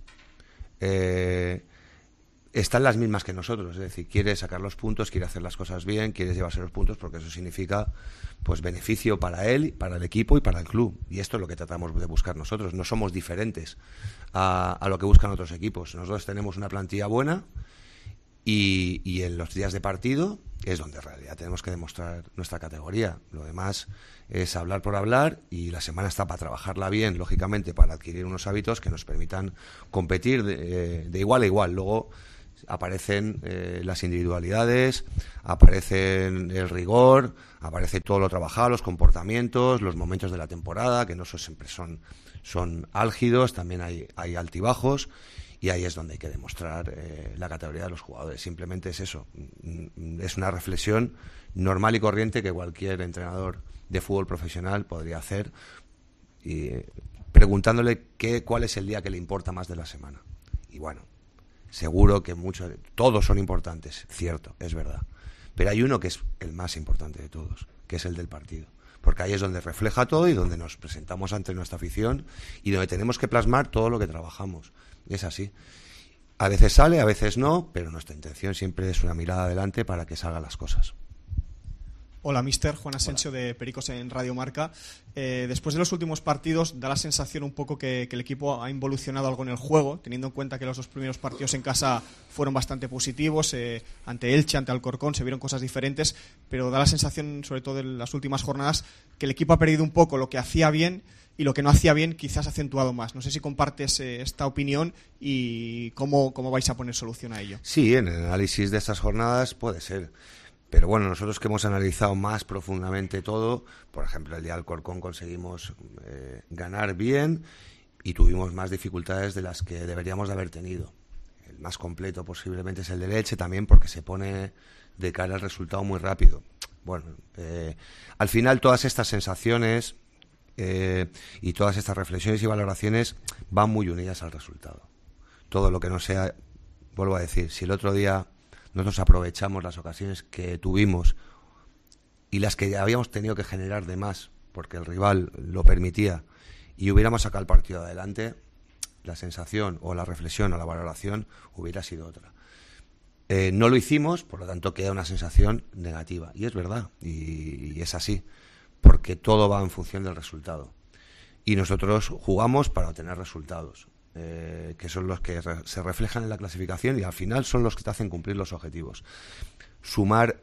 están las mismas que nosotros, es decir, quiere sacar los puntos, quiere hacer las cosas bien, quiere llevarse los puntos, porque eso significa pues beneficio para él, para el equipo y para el club. Y esto es lo que tratamos de buscar nosotros. No somos diferentes a lo que buscan otros equipos. Nosotros tenemos una plantilla buena y en los días de partido es donde en realidad tenemos que demostrar nuestra categoría. Lo demás es hablar por hablar, y la semana está para trabajarla bien, lógicamente, para adquirir unos hábitos que nos permitan competir de igual a igual. Luego aparecen las individualidades, aparecen el rigor, aparece todo lo trabajado, los comportamientos, los momentos de la temporada, que no siempre son álgidos, también hay altibajos, y ahí es donde hay que demostrar la categoría de los jugadores. Simplemente es eso, es una reflexión normal y corriente que cualquier entrenador de fútbol profesional podría hacer, y preguntándole cuál es el día que le importa más de la semana. Y bueno, seguro que todos son importantes, cierto, es verdad, pero hay uno que es el más importante de todos, que es el del partido, porque ahí es donde refleja todo y donde nos presentamos ante nuestra afición y donde tenemos que plasmar todo lo que trabajamos. Es así. A veces sale, a veces no, pero nuestra intención siempre es una mirada adelante para que salgan las cosas. Hola, mister. Juan Asensio, de Pericos en Radio Marca. Después de los últimos partidos, da la sensación un poco que el equipo ha involucionado algo en el juego, teniendo en cuenta que los dos primeros partidos en casa fueron bastante positivos. Ante Elche, ante Alcorcón, se vieron cosas diferentes, pero da la sensación, sobre todo en las últimas jornadas, que el equipo ha perdido un poco lo que hacía bien, y lo que no hacía bien quizás ha acentuado más. No sé si compartes esta opinión y cómo vais a poner solución a ello. Sí, en el análisis de estas jornadas puede ser. Pero bueno, nosotros que hemos analizado más profundamente todo, por ejemplo, el día de Alcorcón conseguimos ganar bien y tuvimos más dificultades de las que deberíamos de haber tenido. el más completo posiblemente es el de Elche, también porque se pone de cara al resultado muy rápido. Bueno, al final todas estas sensaciones y todas estas reflexiones y valoraciones van muy unidas al resultado. Todo lo que no sea, vuelvo a decir, si el otro día nosotros aprovechamos las ocasiones que tuvimos y las que habíamos tenido que generar de más, porque el rival lo permitía, y hubiéramos sacado el partido adelante, la sensación o la reflexión o la valoración hubiera sido otra. No lo hicimos, por lo tanto queda una sensación negativa. Y es verdad, y es así, porque todo va en función del resultado. Y nosotros jugamos para obtener resultados, que son los que se reflejan en la clasificación y al final son los que te hacen cumplir los objetivos. Sumar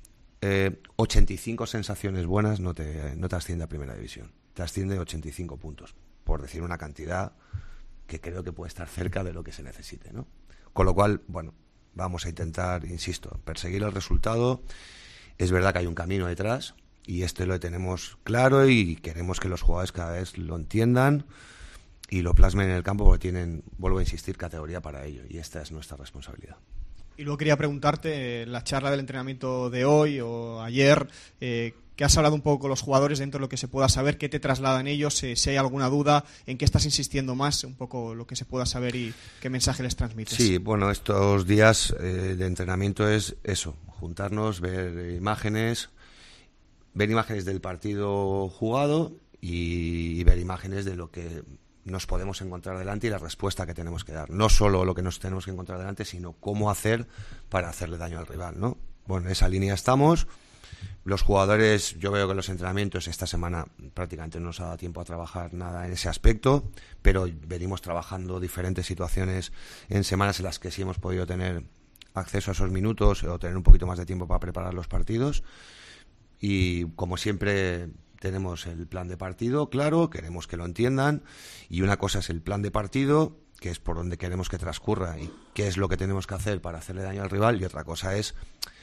85 sensaciones buenas no te asciende a Primera División, te asciende 85 puntos, por decir una cantidad que creo que puede estar cerca de lo que se necesite, ¿no? Con lo cual, bueno, vamos a intentar, insisto, perseguir el resultado. Es verdad que hay un camino detrás y lo tenemos claro y queremos que los jugadores cada vez lo entiendan y lo plasmen en el campo porque tienen, vuelvo a insistir, categoría para ello y esta es nuestra responsabilidad. Y luego quería preguntarte, la charla del entrenamiento de hoy o ayer, que has hablado un poco con los jugadores dentro de lo que se pueda saber, qué te trasladan ellos, si hay alguna duda, en qué estás insistiendo más, un poco lo que se pueda saber y qué mensaje les transmites. Sí, bueno, estos días de entrenamiento es eso, juntarnos, ver imágenes del partido jugado y ver imágenes de lo que nos podemos encontrar delante y la respuesta que tenemos que dar. No solo lo que nos tenemos que encontrar delante, sino cómo hacer para hacerle daño al rival, ¿no? Bueno, en esa línea estamos. Los jugadores, yo veo que los entrenamientos esta semana prácticamente no nos ha dado tiempo a trabajar nada en ese aspecto, pero venimos trabajando diferentes situaciones en semanas en las que sí hemos podido tener acceso a esos minutos o tener un poquito más de tiempo para preparar los partidos. Y como siempre tenemos el plan de partido claro, queremos que lo entiendan, y una cosa es el plan de partido, que es por donde queremos que transcurra y qué es lo que tenemos que hacer para hacerle daño al rival, y otra cosa es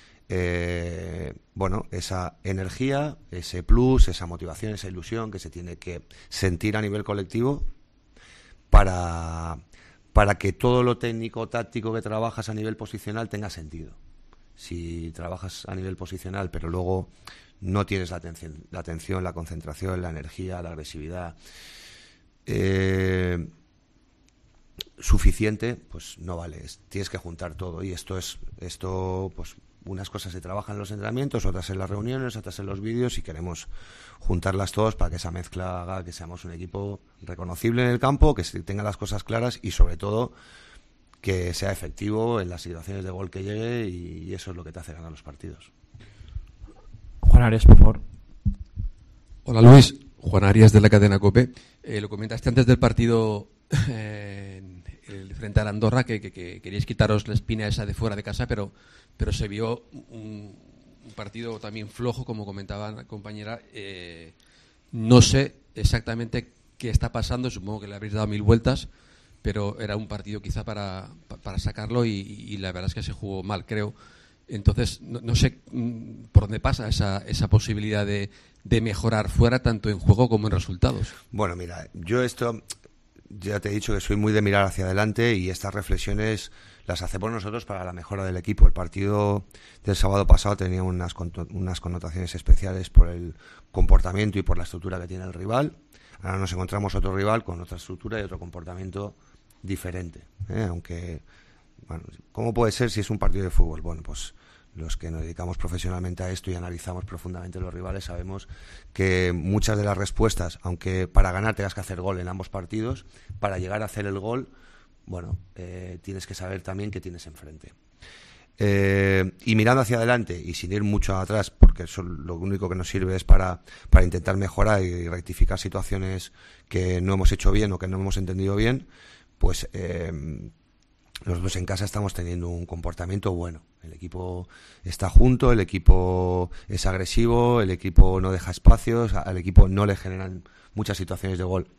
esa energía, ese plus, esa motivación, esa ilusión que se tiene que sentir a nivel colectivo para que todo lo técnico, táctico que trabajas a nivel posicional tenga sentido. Si trabajas a nivel posicional pero luego no tienes la atención, la concentración, la energía, la agresividad suficiente, pues no vale. Tienes que juntar todo y esto pues unas cosas se trabajan en los entrenamientos, otras en las reuniones, otras en los vídeos y queremos juntarlas todas para que esa mezcla haga que seamos un equipo reconocible en el campo, que tenga las cosas claras y sobre todo que sea efectivo en las situaciones de gol que llegue y eso es lo que te hace ganar los partidos. Juan Arias, por favor. Hola Luis, Juan Arias de la cadena COPE. Lo comentaste antes del partido frente a Andorra que queríais quitaros la espina esa de fuera de casa, pero se vio un partido también flojo, como comentaba la compañera. No sé exactamente qué está pasando, supongo que le habréis dado 1000 vueltas, pero era un partido quizá para sacarlo y la verdad es que se jugó mal, creo. Entonces, no sé por dónde pasa esa posibilidad de mejorar fuera, tanto en juego como en resultados. Bueno, mira, yo esto ya te he dicho que soy muy de mirar hacia adelante y estas reflexiones las hacemos nosotros para la mejora del equipo. El partido del sábado pasado tenía unas connotaciones especiales por el comportamiento y por la estructura que tiene el rival. Ahora nos encontramos otro rival con otra estructura y otro comportamiento diferente, aunque, bueno, ¿cómo puede ser si es un partido de fútbol? Bueno, pues los que nos dedicamos profesionalmente a esto y analizamos profundamente los rivales sabemos que muchas de las respuestas, aunque para ganar tengas que hacer gol en ambos partidos, para llegar a hacer el gol, bueno, tienes que saber también qué tienes enfrente. Y mirando hacia adelante y sin ir mucho atrás, porque eso lo único que nos sirve es para intentar mejorar y rectificar situaciones que no hemos hecho bien o que no hemos entendido bien, pues nosotros en casa estamos teniendo un comportamiento bueno. El equipo está junto, el equipo es agresivo, el equipo no deja espacios, al equipo no le generan muchas situaciones de gol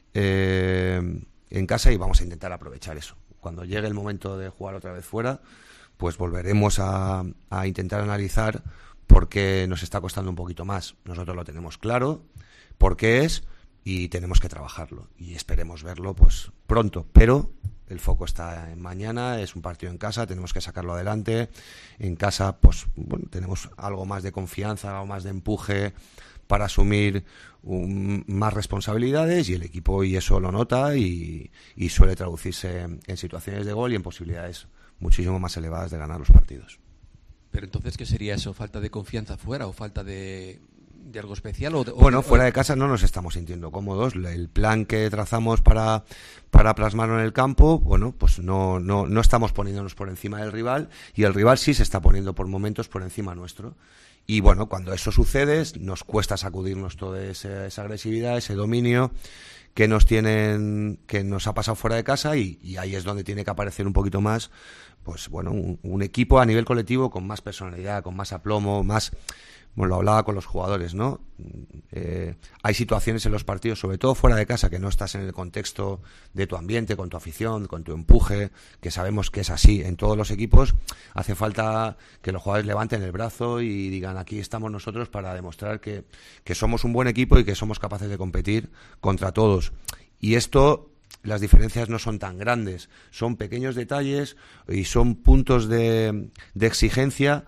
en casa y vamos a intentar aprovechar eso. Cuando llegue el momento de jugar otra vez fuera, pues volveremos a intentar analizar por qué nos está costando un poquito más. Nosotros lo tenemos claro, por qué es, y tenemos que trabajarlo. Y esperemos verlo pues pronto, pero el foco está en mañana, es un partido en casa, tenemos que sacarlo adelante. En casa, pues bueno, tenemos algo más de confianza, algo más de empuje para asumir más responsabilidades, y el equipo y eso lo nota y suele traducirse en situaciones de gol y en posibilidades muchísimo más elevadas de ganar los partidos. Pero entonces, ¿qué sería eso? ¿Falta de confianza fuera o falta de algo especial? Bueno, fuera de casa no nos estamos sintiendo cómodos. El plan que trazamos para plasmarlo en el campo, bueno, pues no estamos poniéndonos por encima del rival, y el rival sí se está poniendo por momentos por encima nuestro. Y bueno, cuando eso sucede, nos cuesta sacudirnos toda esa agresividad, ese dominio que nos ha pasado fuera de casa, y ahí es donde tiene que aparecer un poquito más, pues bueno, un equipo a nivel colectivo con más personalidad, con más aplomo, más... Bueno, lo hablaba con los jugadores, ¿no? Hay situaciones en los partidos, sobre todo fuera de casa, que no estás en el contexto de tu ambiente, con tu afición, con tu empuje, que sabemos que es así en todos los equipos. Hace falta que los jugadores levanten el brazo y digan: aquí estamos nosotros para demostrar que somos un buen equipo y que somos capaces de competir contra todos. Y esto, las diferencias no son tan grandes, son pequeños detalles y son puntos de exigencia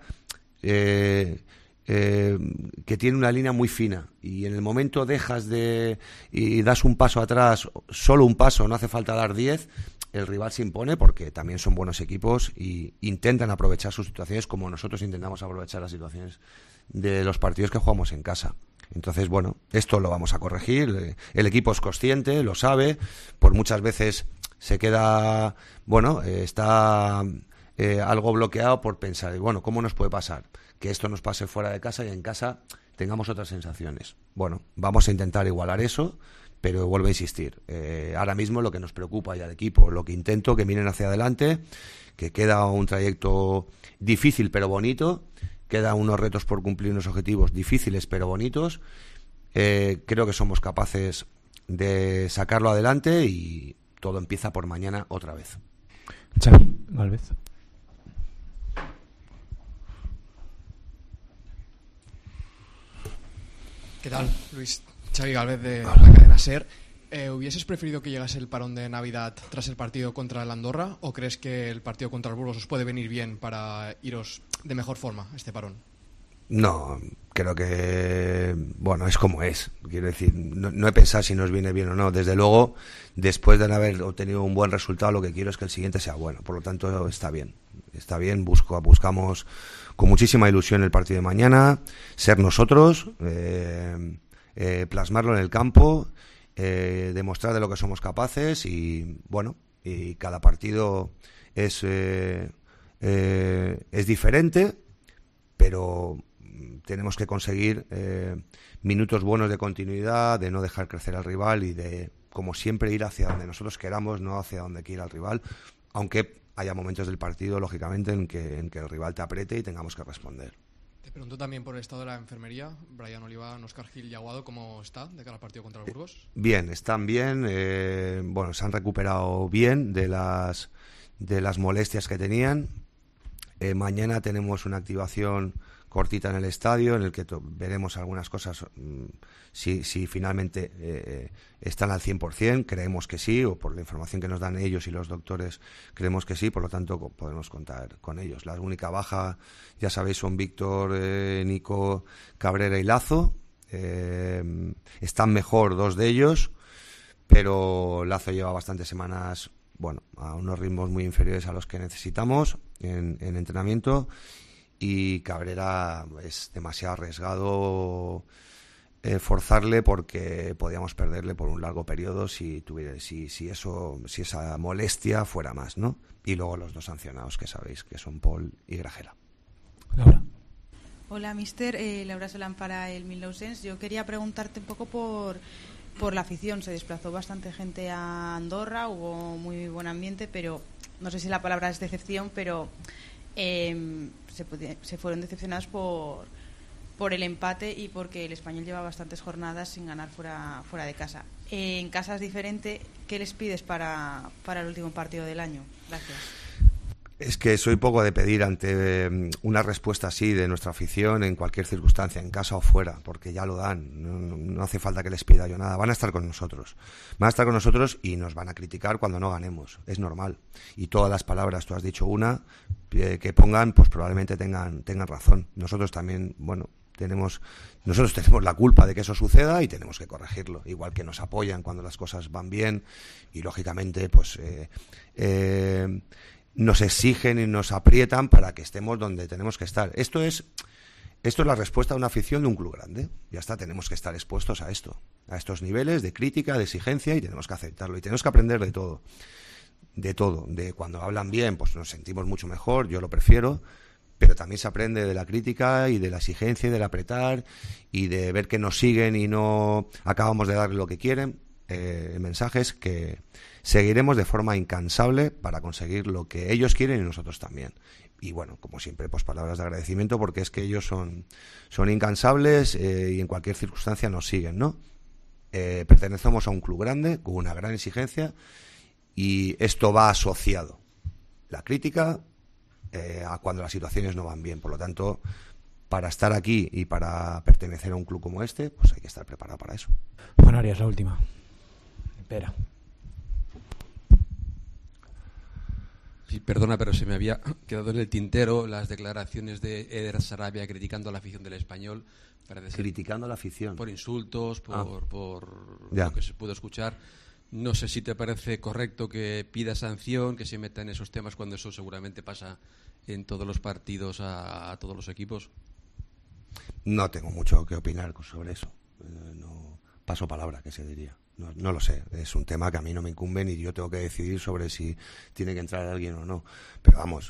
que tiene una línea muy fina, y en el momento dejas y das un paso atrás, solo un paso, no hace falta dar 10, el rival se impone, porque también son buenos equipos y intentan aprovechar sus situaciones como nosotros intentamos aprovechar las situaciones de los partidos que jugamos en casa. Entonces, bueno, esto lo vamos a corregir, el equipo es consciente, lo sabe, por muchas veces se queda, bueno, está algo bloqueado por pensar, bueno, ¿cómo nos puede pasar que esto nos pase fuera de casa y en casa tengamos otras sensaciones? Bueno, vamos a intentar igualar eso, pero vuelvo a insistir, ahora mismo lo que nos preocupa y al equipo, lo que intento que miren hacia adelante, que queda un trayecto difícil pero bonito, quedan unos retos por cumplir, unos objetivos difíciles pero bonitos. Creo que somos capaces de sacarlo adelante, y todo empieza por mañana otra vez. Xavi Galvez. ¿Qué tal, Luis? Xavi Galvez de la cadena SER. ¿Hubieses preferido que llegase el parón de Navidad tras el partido contra el Andorra, o crees que el partido contra el Burgos os puede venir bien para iros de mejor forma a este parón? No, creo que, bueno, es como es. Quiero decir, no he pensado si nos viene bien o no. Desde luego, después de haber obtenido un buen resultado, lo que quiero es que el siguiente sea bueno. Por lo tanto, está bien. Está bien, buscamos con muchísima ilusión el partido de mañana, ser nosotros, plasmarlo en el campo, demostrar de lo que somos capaces, y bueno, y cada partido es diferente, pero tenemos que conseguir minutos buenos de continuidad, de no dejar crecer al rival y de, como siempre, ir hacia donde nosotros queramos, no hacia donde quiera el rival, aunque haya momentos del partido, lógicamente, en que el rival te apriete y tengamos que responder. Te pregunto también por el estado de la enfermería. Brian Oliva, Óscar Gil y Aguado, ¿cómo está de cara al partido contra el Burgos? Bien, están bien. Bueno, se han recuperado bien de las molestias que tenían. Mañana tenemos una activación cortita en el estadio, en el que veremos algunas cosas, si finalmente están al 100%, creemos que sí, o por la información que nos dan ellos y los doctores creemos que sí, por lo tanto podemos contar con ellos. La única baja, ya sabéis, son Víctor, Nico, Cabrera y Lazo. Están mejor dos de ellos, pero Lazo lleva bastantes semanas, bueno, a unos ritmos muy inferiores a los que necesitamos en entrenamiento, y Cabrera es demasiado arriesgado forzarle, porque podíamos perderle por un largo periodo si esa molestia fuera más, ¿no? Y luego los dos sancionados, que sabéis que son Paul y Grajera. Laura. Hola, mister. Laura Solán para el 1900. Yo quería preguntarte un poco por la afición. Se desplazó bastante gente a Andorra, hubo muy buen ambiente, pero no sé si la palabra es decepción, pero se fueron decepcionados por el empate y porque el Español lleva bastantes jornadas sin ganar fuera de casa. En casa es diferente. ¿Qué les pides para el último partido del año? Gracias. Es que soy poco de pedir ante una respuesta así de nuestra afición en cualquier circunstancia, en casa o fuera, porque ya lo dan. No hace falta que les pida yo nada. Van a estar con nosotros. Van a estar con nosotros y nos van a criticar cuando no ganemos. Es normal. Y todas las palabras, tú has dicho una, que pongan, pues probablemente tengan razón. Nosotros también, nosotros tenemos la culpa de que eso suceda y tenemos que corregirlo. Igual que nos apoyan cuando las cosas van bien y, lógicamente, pues... nos exigen y nos aprietan para que estemos donde tenemos que estar. Esto es la respuesta de una afición de un club grande. Ya está, tenemos que estar expuestos a estos niveles de crítica, de exigencia, y tenemos que aceptarlo. Y tenemos que aprender de todo. De cuando hablan bien, pues nos sentimos mucho mejor, yo lo prefiero, pero también se aprende de la crítica y de la exigencia y del apretar y de ver que nos siguen y no acabamos de darle lo que quieren. Mensajes que seguiremos de forma incansable para conseguir lo que ellos quieren y nosotros también. Y bueno, como siempre, pues palabras de agradecimiento, porque es que ellos son incansables y en cualquier circunstancia nos siguen, ¿no? Pertenecemos a un club grande con una gran exigencia y esto va asociado, la crítica, a cuando las situaciones no van bien. Por lo tanto, para estar aquí y para pertenecer a un club como este, pues hay que estar preparado para eso. Juan Arias, la última. Espera. Sí, perdona, pero se me había quedado en el tintero las declaraciones de Eder Sarabia criticando a la afición del Español. Criticando a la afición. Por insultos, por Ya. lo que se pudo escuchar. No sé si te parece correcto que pida sanción, que se meta en esos temas, cuando eso seguramente pasa en todos los partidos a todos los equipos. No tengo mucho que opinar sobre eso. No paso palabra, que se diría. No lo sé. Es un tema que a mí no me incumbe ni yo tengo que decidir sobre si tiene que entrar alguien o no. Pero vamos,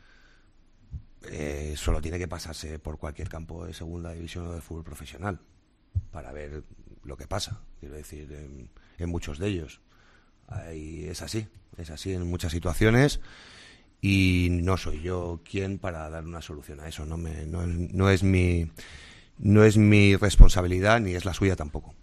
solo tiene que pasarse por cualquier campo de segunda división o de fútbol profesional para ver lo que pasa. Quiero decir, en muchos de ellos. Y es así en muchas situaciones. Y no soy yo quien para dar una solución a eso. No es mi responsabilidad ni es la suya tampoco.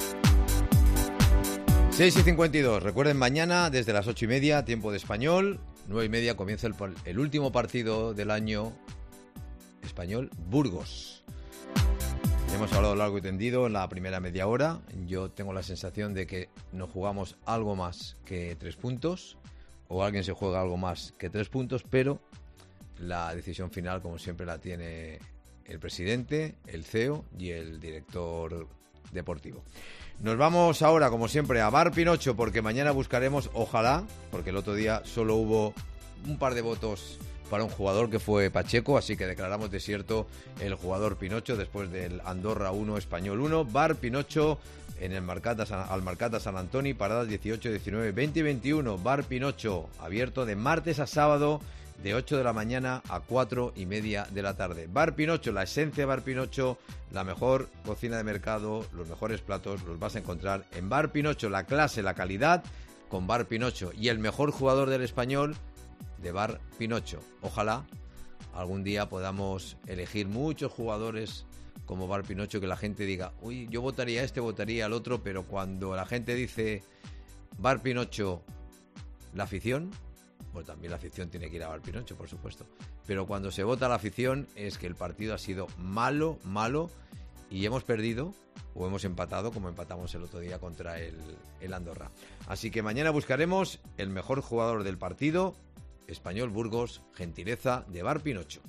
6:52. Recuerden, mañana desde las 8:30, tiempo de Español, 9:30 comienza el último partido del año, Español-Burgos. Hemos hablado largo y tendido en la primera media hora. Yo tengo la sensación de que nos jugamos algo más que 3 puntos, o alguien se juega algo más que 3 puntos, pero la decisión final, como siempre, la tiene el presidente, el CEO y el director deportivo. Nos vamos ahora, como siempre, a Bar Pinocho, porque mañana buscaremos, ojalá, porque el otro día solo hubo un par de votos para un jugador que fue Pacheco, así que declaramos desierto el jugador Pinocho después del Andorra 1, Español 1. Bar Pinocho en el Marcata San Antoni, paradas 18, 19, 20 y 21. Bar Pinocho, abierto de martes a sábado, de 8 de la mañana a 4:30 de la tarde. Bar Pinocho, la esencia de Bar Pinocho, la mejor cocina de mercado, los mejores platos los vas a encontrar en Bar Pinocho. La clase, la calidad con Bar Pinocho. Y el mejor jugador del Español de Bar Pinocho. Ojalá algún día podamos elegir muchos jugadores como Bar Pinocho, que la gente diga, uy, yo votaría a este, votaría al otro, pero cuando la gente dice Bar Pinocho, la afición, pues también la afición tiene que ir a Bar Pinocho, por supuesto. Pero cuando se vota a la afición es que el partido ha sido malo, y hemos perdido o hemos empatado, como empatamos el otro día contra el Andorra. Así que mañana buscaremos el mejor jugador del partido, Español Burgos, gentileza de Bar Pinocho.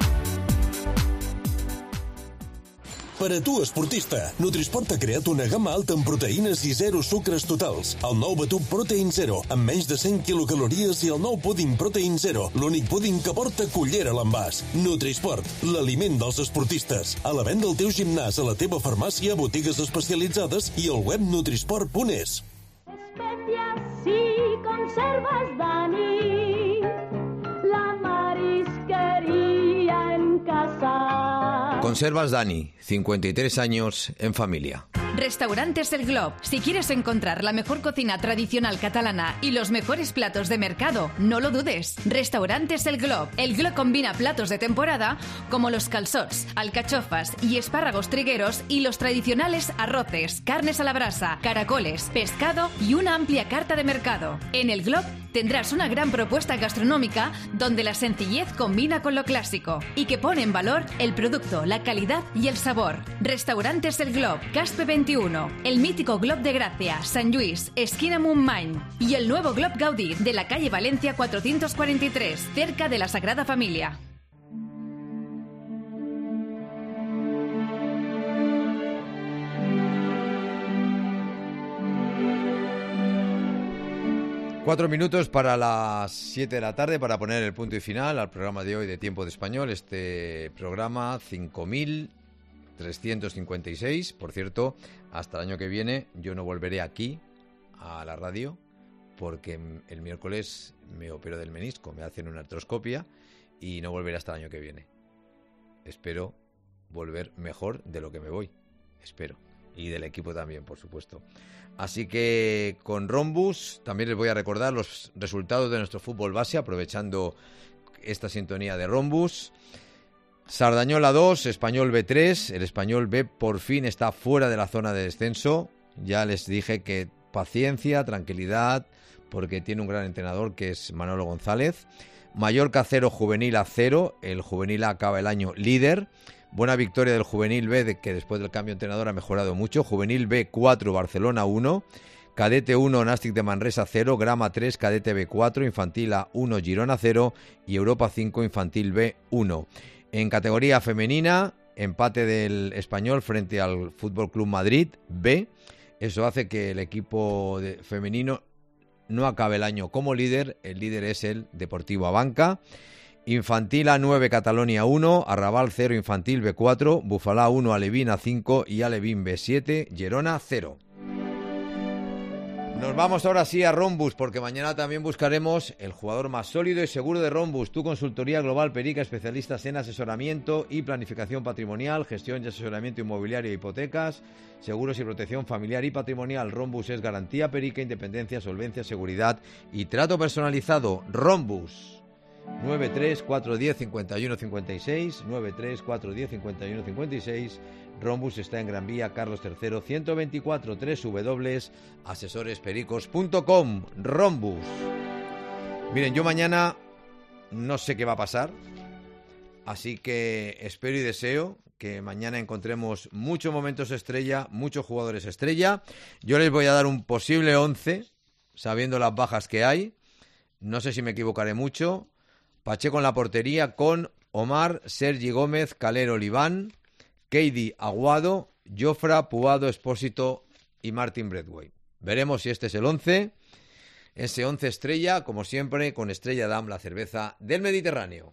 Per a tu, esportista, Nutrisport ha creat una gamma alta en proteïnes i 0 sucres totals. El nou batut Protein Zero, amb menys de 100 quilocalories, i el nou púding Protein Zero, l'únic púding que porta cullera a l'envàs. Nutrisport, l'aliment dels esportistes. A la venda al teu gimnàs, a la teva farmàcia, botigues especialitzades i al web nutrisport.es. Especias y conservas, Dani, la marisquería en casa. Conservas Dani, 53 años en familia. Restaurantes El Glob. Si quieres encontrar la mejor cocina tradicional catalana y los mejores platos de mercado, no lo dudes. Restaurantes El Glob. El Glob combina platos de temporada como los calçots, alcachofas y espárragos trigueros, y los tradicionales arroces, carnes a la brasa, caracoles, pescado y una amplia carta de mercado. En El Glob Tendrás una gran propuesta gastronómica donde la sencillez combina con lo clásico y que pone en valor el producto, la calidad y el sabor. Restaurantes El Glob, Caspe 21, el mítico Glob de Gracia, Sant Lluís, esquina Montmany y el nuevo Glob Gaudí de la calle Valencia 443, cerca de la Sagrada Familia. Cuatro minutos para las 7 de la tarde para poner el punto y final al programa de hoy de Tiempo de Español, este programa 5356. Por cierto, hasta el año que viene yo no volveré aquí a la radio porque el miércoles me opero del menisco, me hacen una artroscopia y no volveré hasta el año que viene. Espero volver mejor de lo que me voy, espero. Y del equipo también, por supuesto. Así que con Rhombus también les voy a recordar los resultados de nuestro fútbol base, aprovechando esta sintonía de Rhombus. Sardañola 2, Español B 3. El Español B por fin está fuera de la zona de descenso. Ya les dije que paciencia, tranquilidad, porque tiene un gran entrenador que es Manolo González. Mallorca 0, Juvenil A 0. El Juvenil A acaba el año líder. Buena victoria del Juvenil B, que después del cambio de entrenador ha mejorado mucho. Juvenil B 4, Barcelona 1. Cadete 1, Nàstic de Manresa 0. Grama 3, Cadete B 4. Infantil A 1, Girona 0. Y Europa 5, Infantil B 1. En categoría femenina, empate del Español frente al Fútbol Club Madrid B. Eso hace que el equipo femenino no acabe el año como líder. El líder es el Deportivo Abanca. Infantil A9, Catalonia 1, Arrabal 0, Infantil B4, Bufalá 1, Alevín A5 y Alevín B7, Gerona 0. Nos vamos ahora sí a Rhombus, porque mañana también buscaremos el jugador más sólido y seguro de Rhombus. Tu consultoría global Perica, especialistas en asesoramiento y planificación patrimonial, gestión y asesoramiento inmobiliario e hipotecas, seguros y protección familiar y patrimonial. Rhombus es garantía Perica, independencia, solvencia, seguridad y trato personalizado. Rhombus. 93-410-51-56, 93-410-51-56. Rhombus está en Gran Vía, Carlos III, 124, www.asesorespericos.com. Rhombus. Miren, yo mañana no sé qué va a pasar, así que espero y deseo que mañana encontremos muchos momentos estrella, muchos jugadores estrella. Yo les voy a dar un posible 11, sabiendo las bajas que hay. No sé si me equivocaré mucho. Pacheco en la portería con Omar, Sergi Gómez, Calero Oliván, Keidi Aguado, Jofra, Puado, Expósito y Martin Bradway. Veremos si este es el 11. Ese 11 estrella, como siempre, con Estrella Damm, la cerveza del Mediterráneo.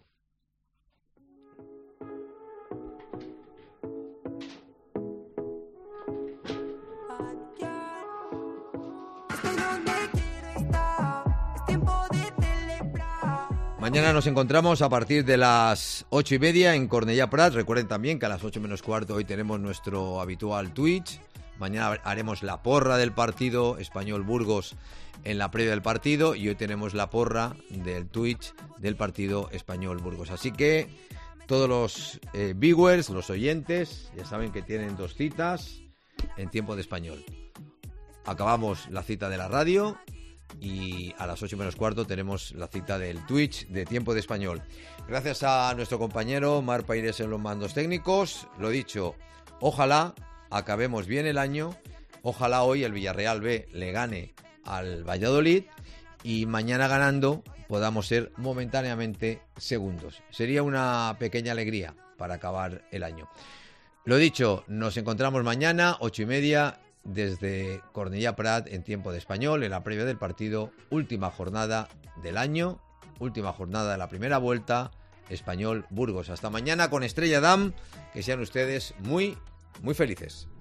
Mañana nos encontramos a partir de las 8:30 en Cornellà Prat. Recuerden también que a las 8 menos cuarto hoy tenemos nuestro habitual Twitch. Mañana haremos la porra del partido Español-Burgos en la previa del partido y hoy tenemos la porra del Twitch del partido Español-Burgos. Así que todos los viewers, los oyentes, ya saben que tienen 2 citas en Tiempo de Español. Acabamos la cita de la radio y a las 8 menos cuarto tenemos la cita del Twitch de Tiempo de Español. Gracias a nuestro compañero Mar Paires en los mandos técnicos. Lo dicho, ojalá acabemos bien el año, ojalá hoy el Villarreal B le gane al Valladolid y mañana ganando podamos ser momentáneamente segundos. Sería una pequeña alegría para acabar el año. Lo dicho, nos encontramos mañana 8:30 desde Cornellà Prat en Tiempo de Español, en la previa del partido, última jornada del año, última jornada de la primera vuelta, Español Burgos. Hasta mañana con Estrella Damm, que sean ustedes muy, muy felices.